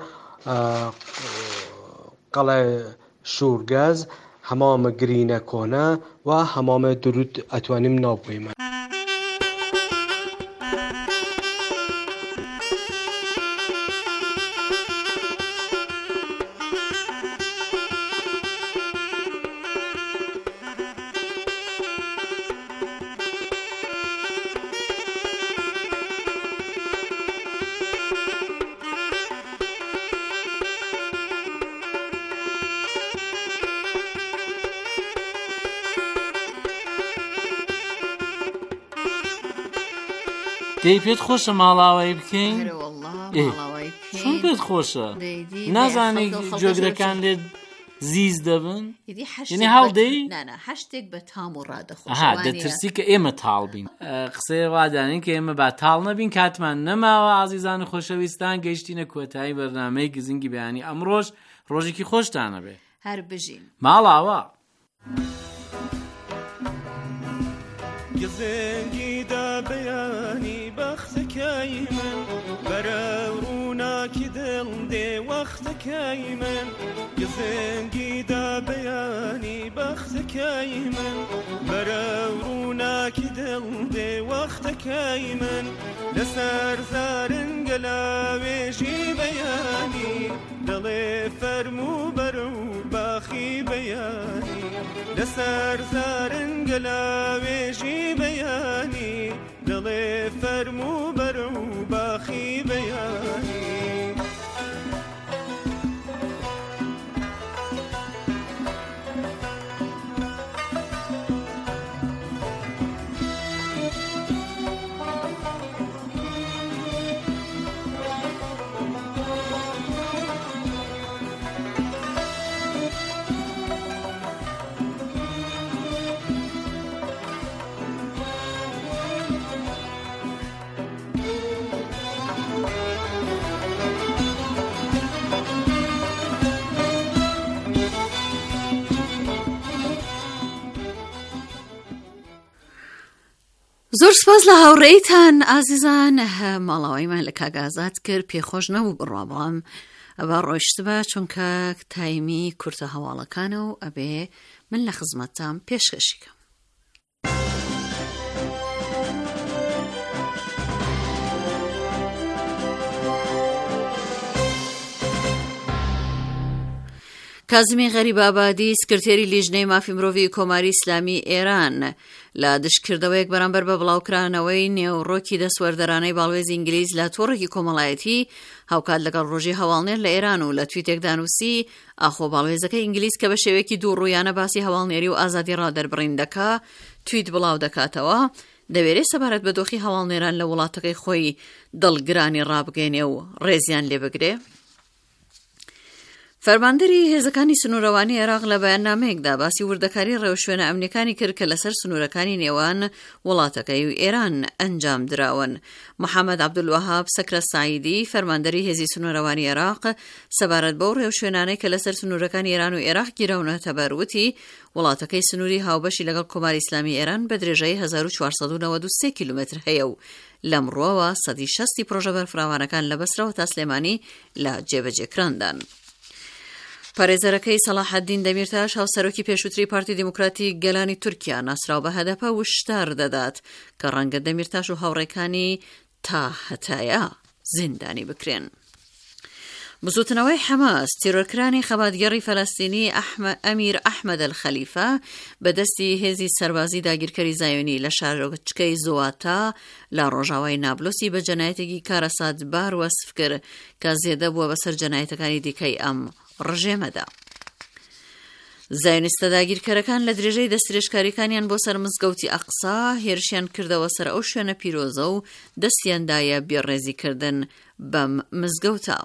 قلعه شورگز حمام گرین کهنه و حمام درود اتوانیم نابویمه دەی پێت خۆشە ماڵاوایی بکەین؟ چۆن پێت خۆشە؟ نازانی جۆگرەکان لێت زیز دەبن؟ یعنی هەڵدەی؟ هەشتێک بە تام و ڕادەخۆش دەترسی کە ئێمە تاڵ بین قسەی وادانین کە ئێمە با تاڵ نەبین کاتمان نەماوە ئازیزان و خۆشەویستان گەیشتینە کۆتایی بەرنامەی گزنگی بەیانی ئەمڕۆژ ڕۆژێکی خۆشتانە بێ هەر بژین ماڵاوە گزنگی دا بەیانی بەختەکەی من بەرە ڕووناکی دڵ دێ وەختەکەی من گزنگی دا بەیانی بەختەکەی من بەرە ڕووناکی دڵ دێ وەختەکەی من لەسەر زارنگە لاوێژی بەیانی دڵێ فەرموو بەرە و باخی بەیانی لەسەر زارنگە لاوێژی بەیانی دڵێ فەرموو بەرە و باخی بەیانی زۆر سپاس لە هاوڕێیتان ئازیزان ماڵاوایمان لە کاگازات کرد پێخۆش نەبوو بڕوا بەڵام ئەوە ڕۆیشت بە چونکە تایمی کورتە هەواڵەکانە و ئەبێ من لە خزمەتتان پێشکەشیکەم کازمی غەریبابادی سکرتێری لیژنەی مافی مرۆڤی کۆماری ئیسلامی ئێران لە دشکردەوەیەک بەرامبەر بە بڵاوکرانەوەی نێوڕۆکی دەسوەردەرانەی باڵێزی ئینگلیز لە تۆڕێکی کۆمەڵایەتی هاوکات لەگەڵ ڕۆژی هەواڵنێر لە ئێران و لە تویتێکدا نووسی ئاخۆ باڵێزەکەی ئینگلیز کە بە شێوەیەکی دووڕوویانە باسی هەواڵنێری و ئازادی ڕادەربڕین دەکا تویت بڵاو دەکاتەوە دەوێرێت سەبارەت بە دۆخی هەواڵنێران لە وڵاتەکەی خۆی دڵگرانی ڕابگەێنێ و ڕێزیان لێ بگرێ فەرماندەری هێزەکانی سنوورەوانی عێراق لە بەیاننامەیەکدا باسی وردەکاری ڕێوشوێنە ئەمنیەکانی کرد کە لەسەر سنوورەکانی نێوان وڵاتەکەی و ئێران ئەنجام دراون. محەممەد عەبدولوەهاب سەکرە سعیدی فەرماندەری هێزی سنوورەوانی عێراق سەبارەت بەو ڕێوشوێنانەی کە لەسەر سنوورەکانی ئێران و عێراق گیرەونەتە بەروتی وڵاتەکەی سنووری هاوبەشی لەگەڵ کۆماری ئیسلامی ئێران بە درێژەی 1493 کیلومتر هەیە و لەمڕۆوە 160 پرۆژە بەرفراوانەکان لە بەسرەوە تا سلێمانی لە جێبەجێکراندان. پارێزەرەکەی سەلاحەددین دەمیرتاش هاوسەرۆکی پێشووتری پارتی دیموکراتی گەلانی تورکیا ناسراو بە هەدەپە وشتار دەدات کە ڕەنگە دەمیرتاش و هاوڕێکانی تا هەتایە زیندانی بکرێن. بزوتنەوەی حەماس تیرۆرکرانی خەباتگەڕی فەلەستینی ئەمیر ئەحمەد الخەلیفە بەدەستی هێزی سەربازی داگیرکەری زایۆنی لە شارۆچکەی زۆواتا لە ڕۆژاوای نابلۆسی بە جەنایەتێکی کارەساتبار وەسف کرد کە زێدە بووە بەسەر جەنایەتەکانی دیکەی ئەم ڕژێمەدا. زایۆنیستە داگیرکەرەکان لە درێژەی دەستدرێژکاریەکانیان بۆ سەر مزگەوتی ئەقسا هێرشیان کردەوە سەر ئەو شوێنە پیرۆزە و دەستیاندایە بێڕێزیکردن بەم مزگەوتە.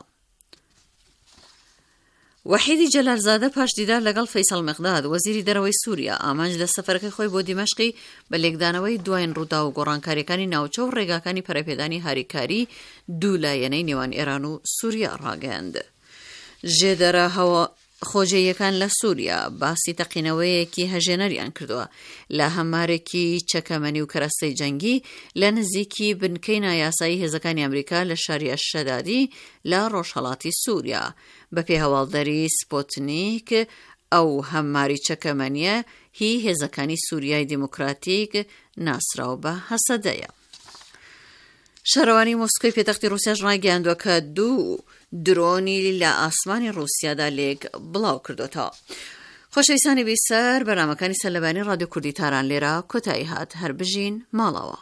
وحیدی جەلالزادە پاش دیدار لەگەڵ فەیسەڵ مەقداد وەزیری دەرەوەی سووریا ئامانج لە سەفەرەکەی خۆی بۆ دیمەشقی بە لێکدانەوەی دوایین ڕوودا و گۆڕانکاریەکانی ناوچە و ڕێگاکانی پەرەپێدانی هاریکاری دوو لایەنەی نێوان ئێران و سووریا ڕاگەیاند. ژێدەرە هەوە خۆجێیەکان لە سووریا باسی تەقینەوەیەکی هەژێنەریان کردووە لە هەمارێکی چەکەمەنی و کەرەستەی جەنگی لە نزیکی بنکەی نایاسایی هێزەکانی ئەمریکا لە شاری ئەششەدادی لە ڕۆژهەڵاتی سووریا. بەپێی هەواڵدەری سپۆتنیک ئەو هەماری چەکەمەنیە هی هێزەکانی سووریای دیموکراتیک ناسراو بە هەسەدەیە. شارەوانی مۆسکۆی پێتەختی رووسیاش ڕایگەیاندووە کە 2 درۆنی لە ئاسمانی رووسیادا لێک بڵاو کردوتەوە. خۆشەویستانی بیسەر بەرنامەکانی سەرلەبانی ڕادیۆ کوردی تاران لێرە کۆتایی هات. هەر بژین ماڵەوە.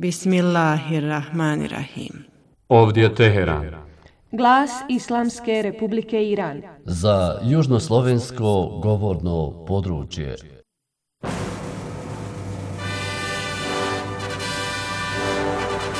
Bismillahirrahmanirrahim. Ovdje je Teheran. Glas Islamske Republike Iran. Za južnoslovensko govorno područje.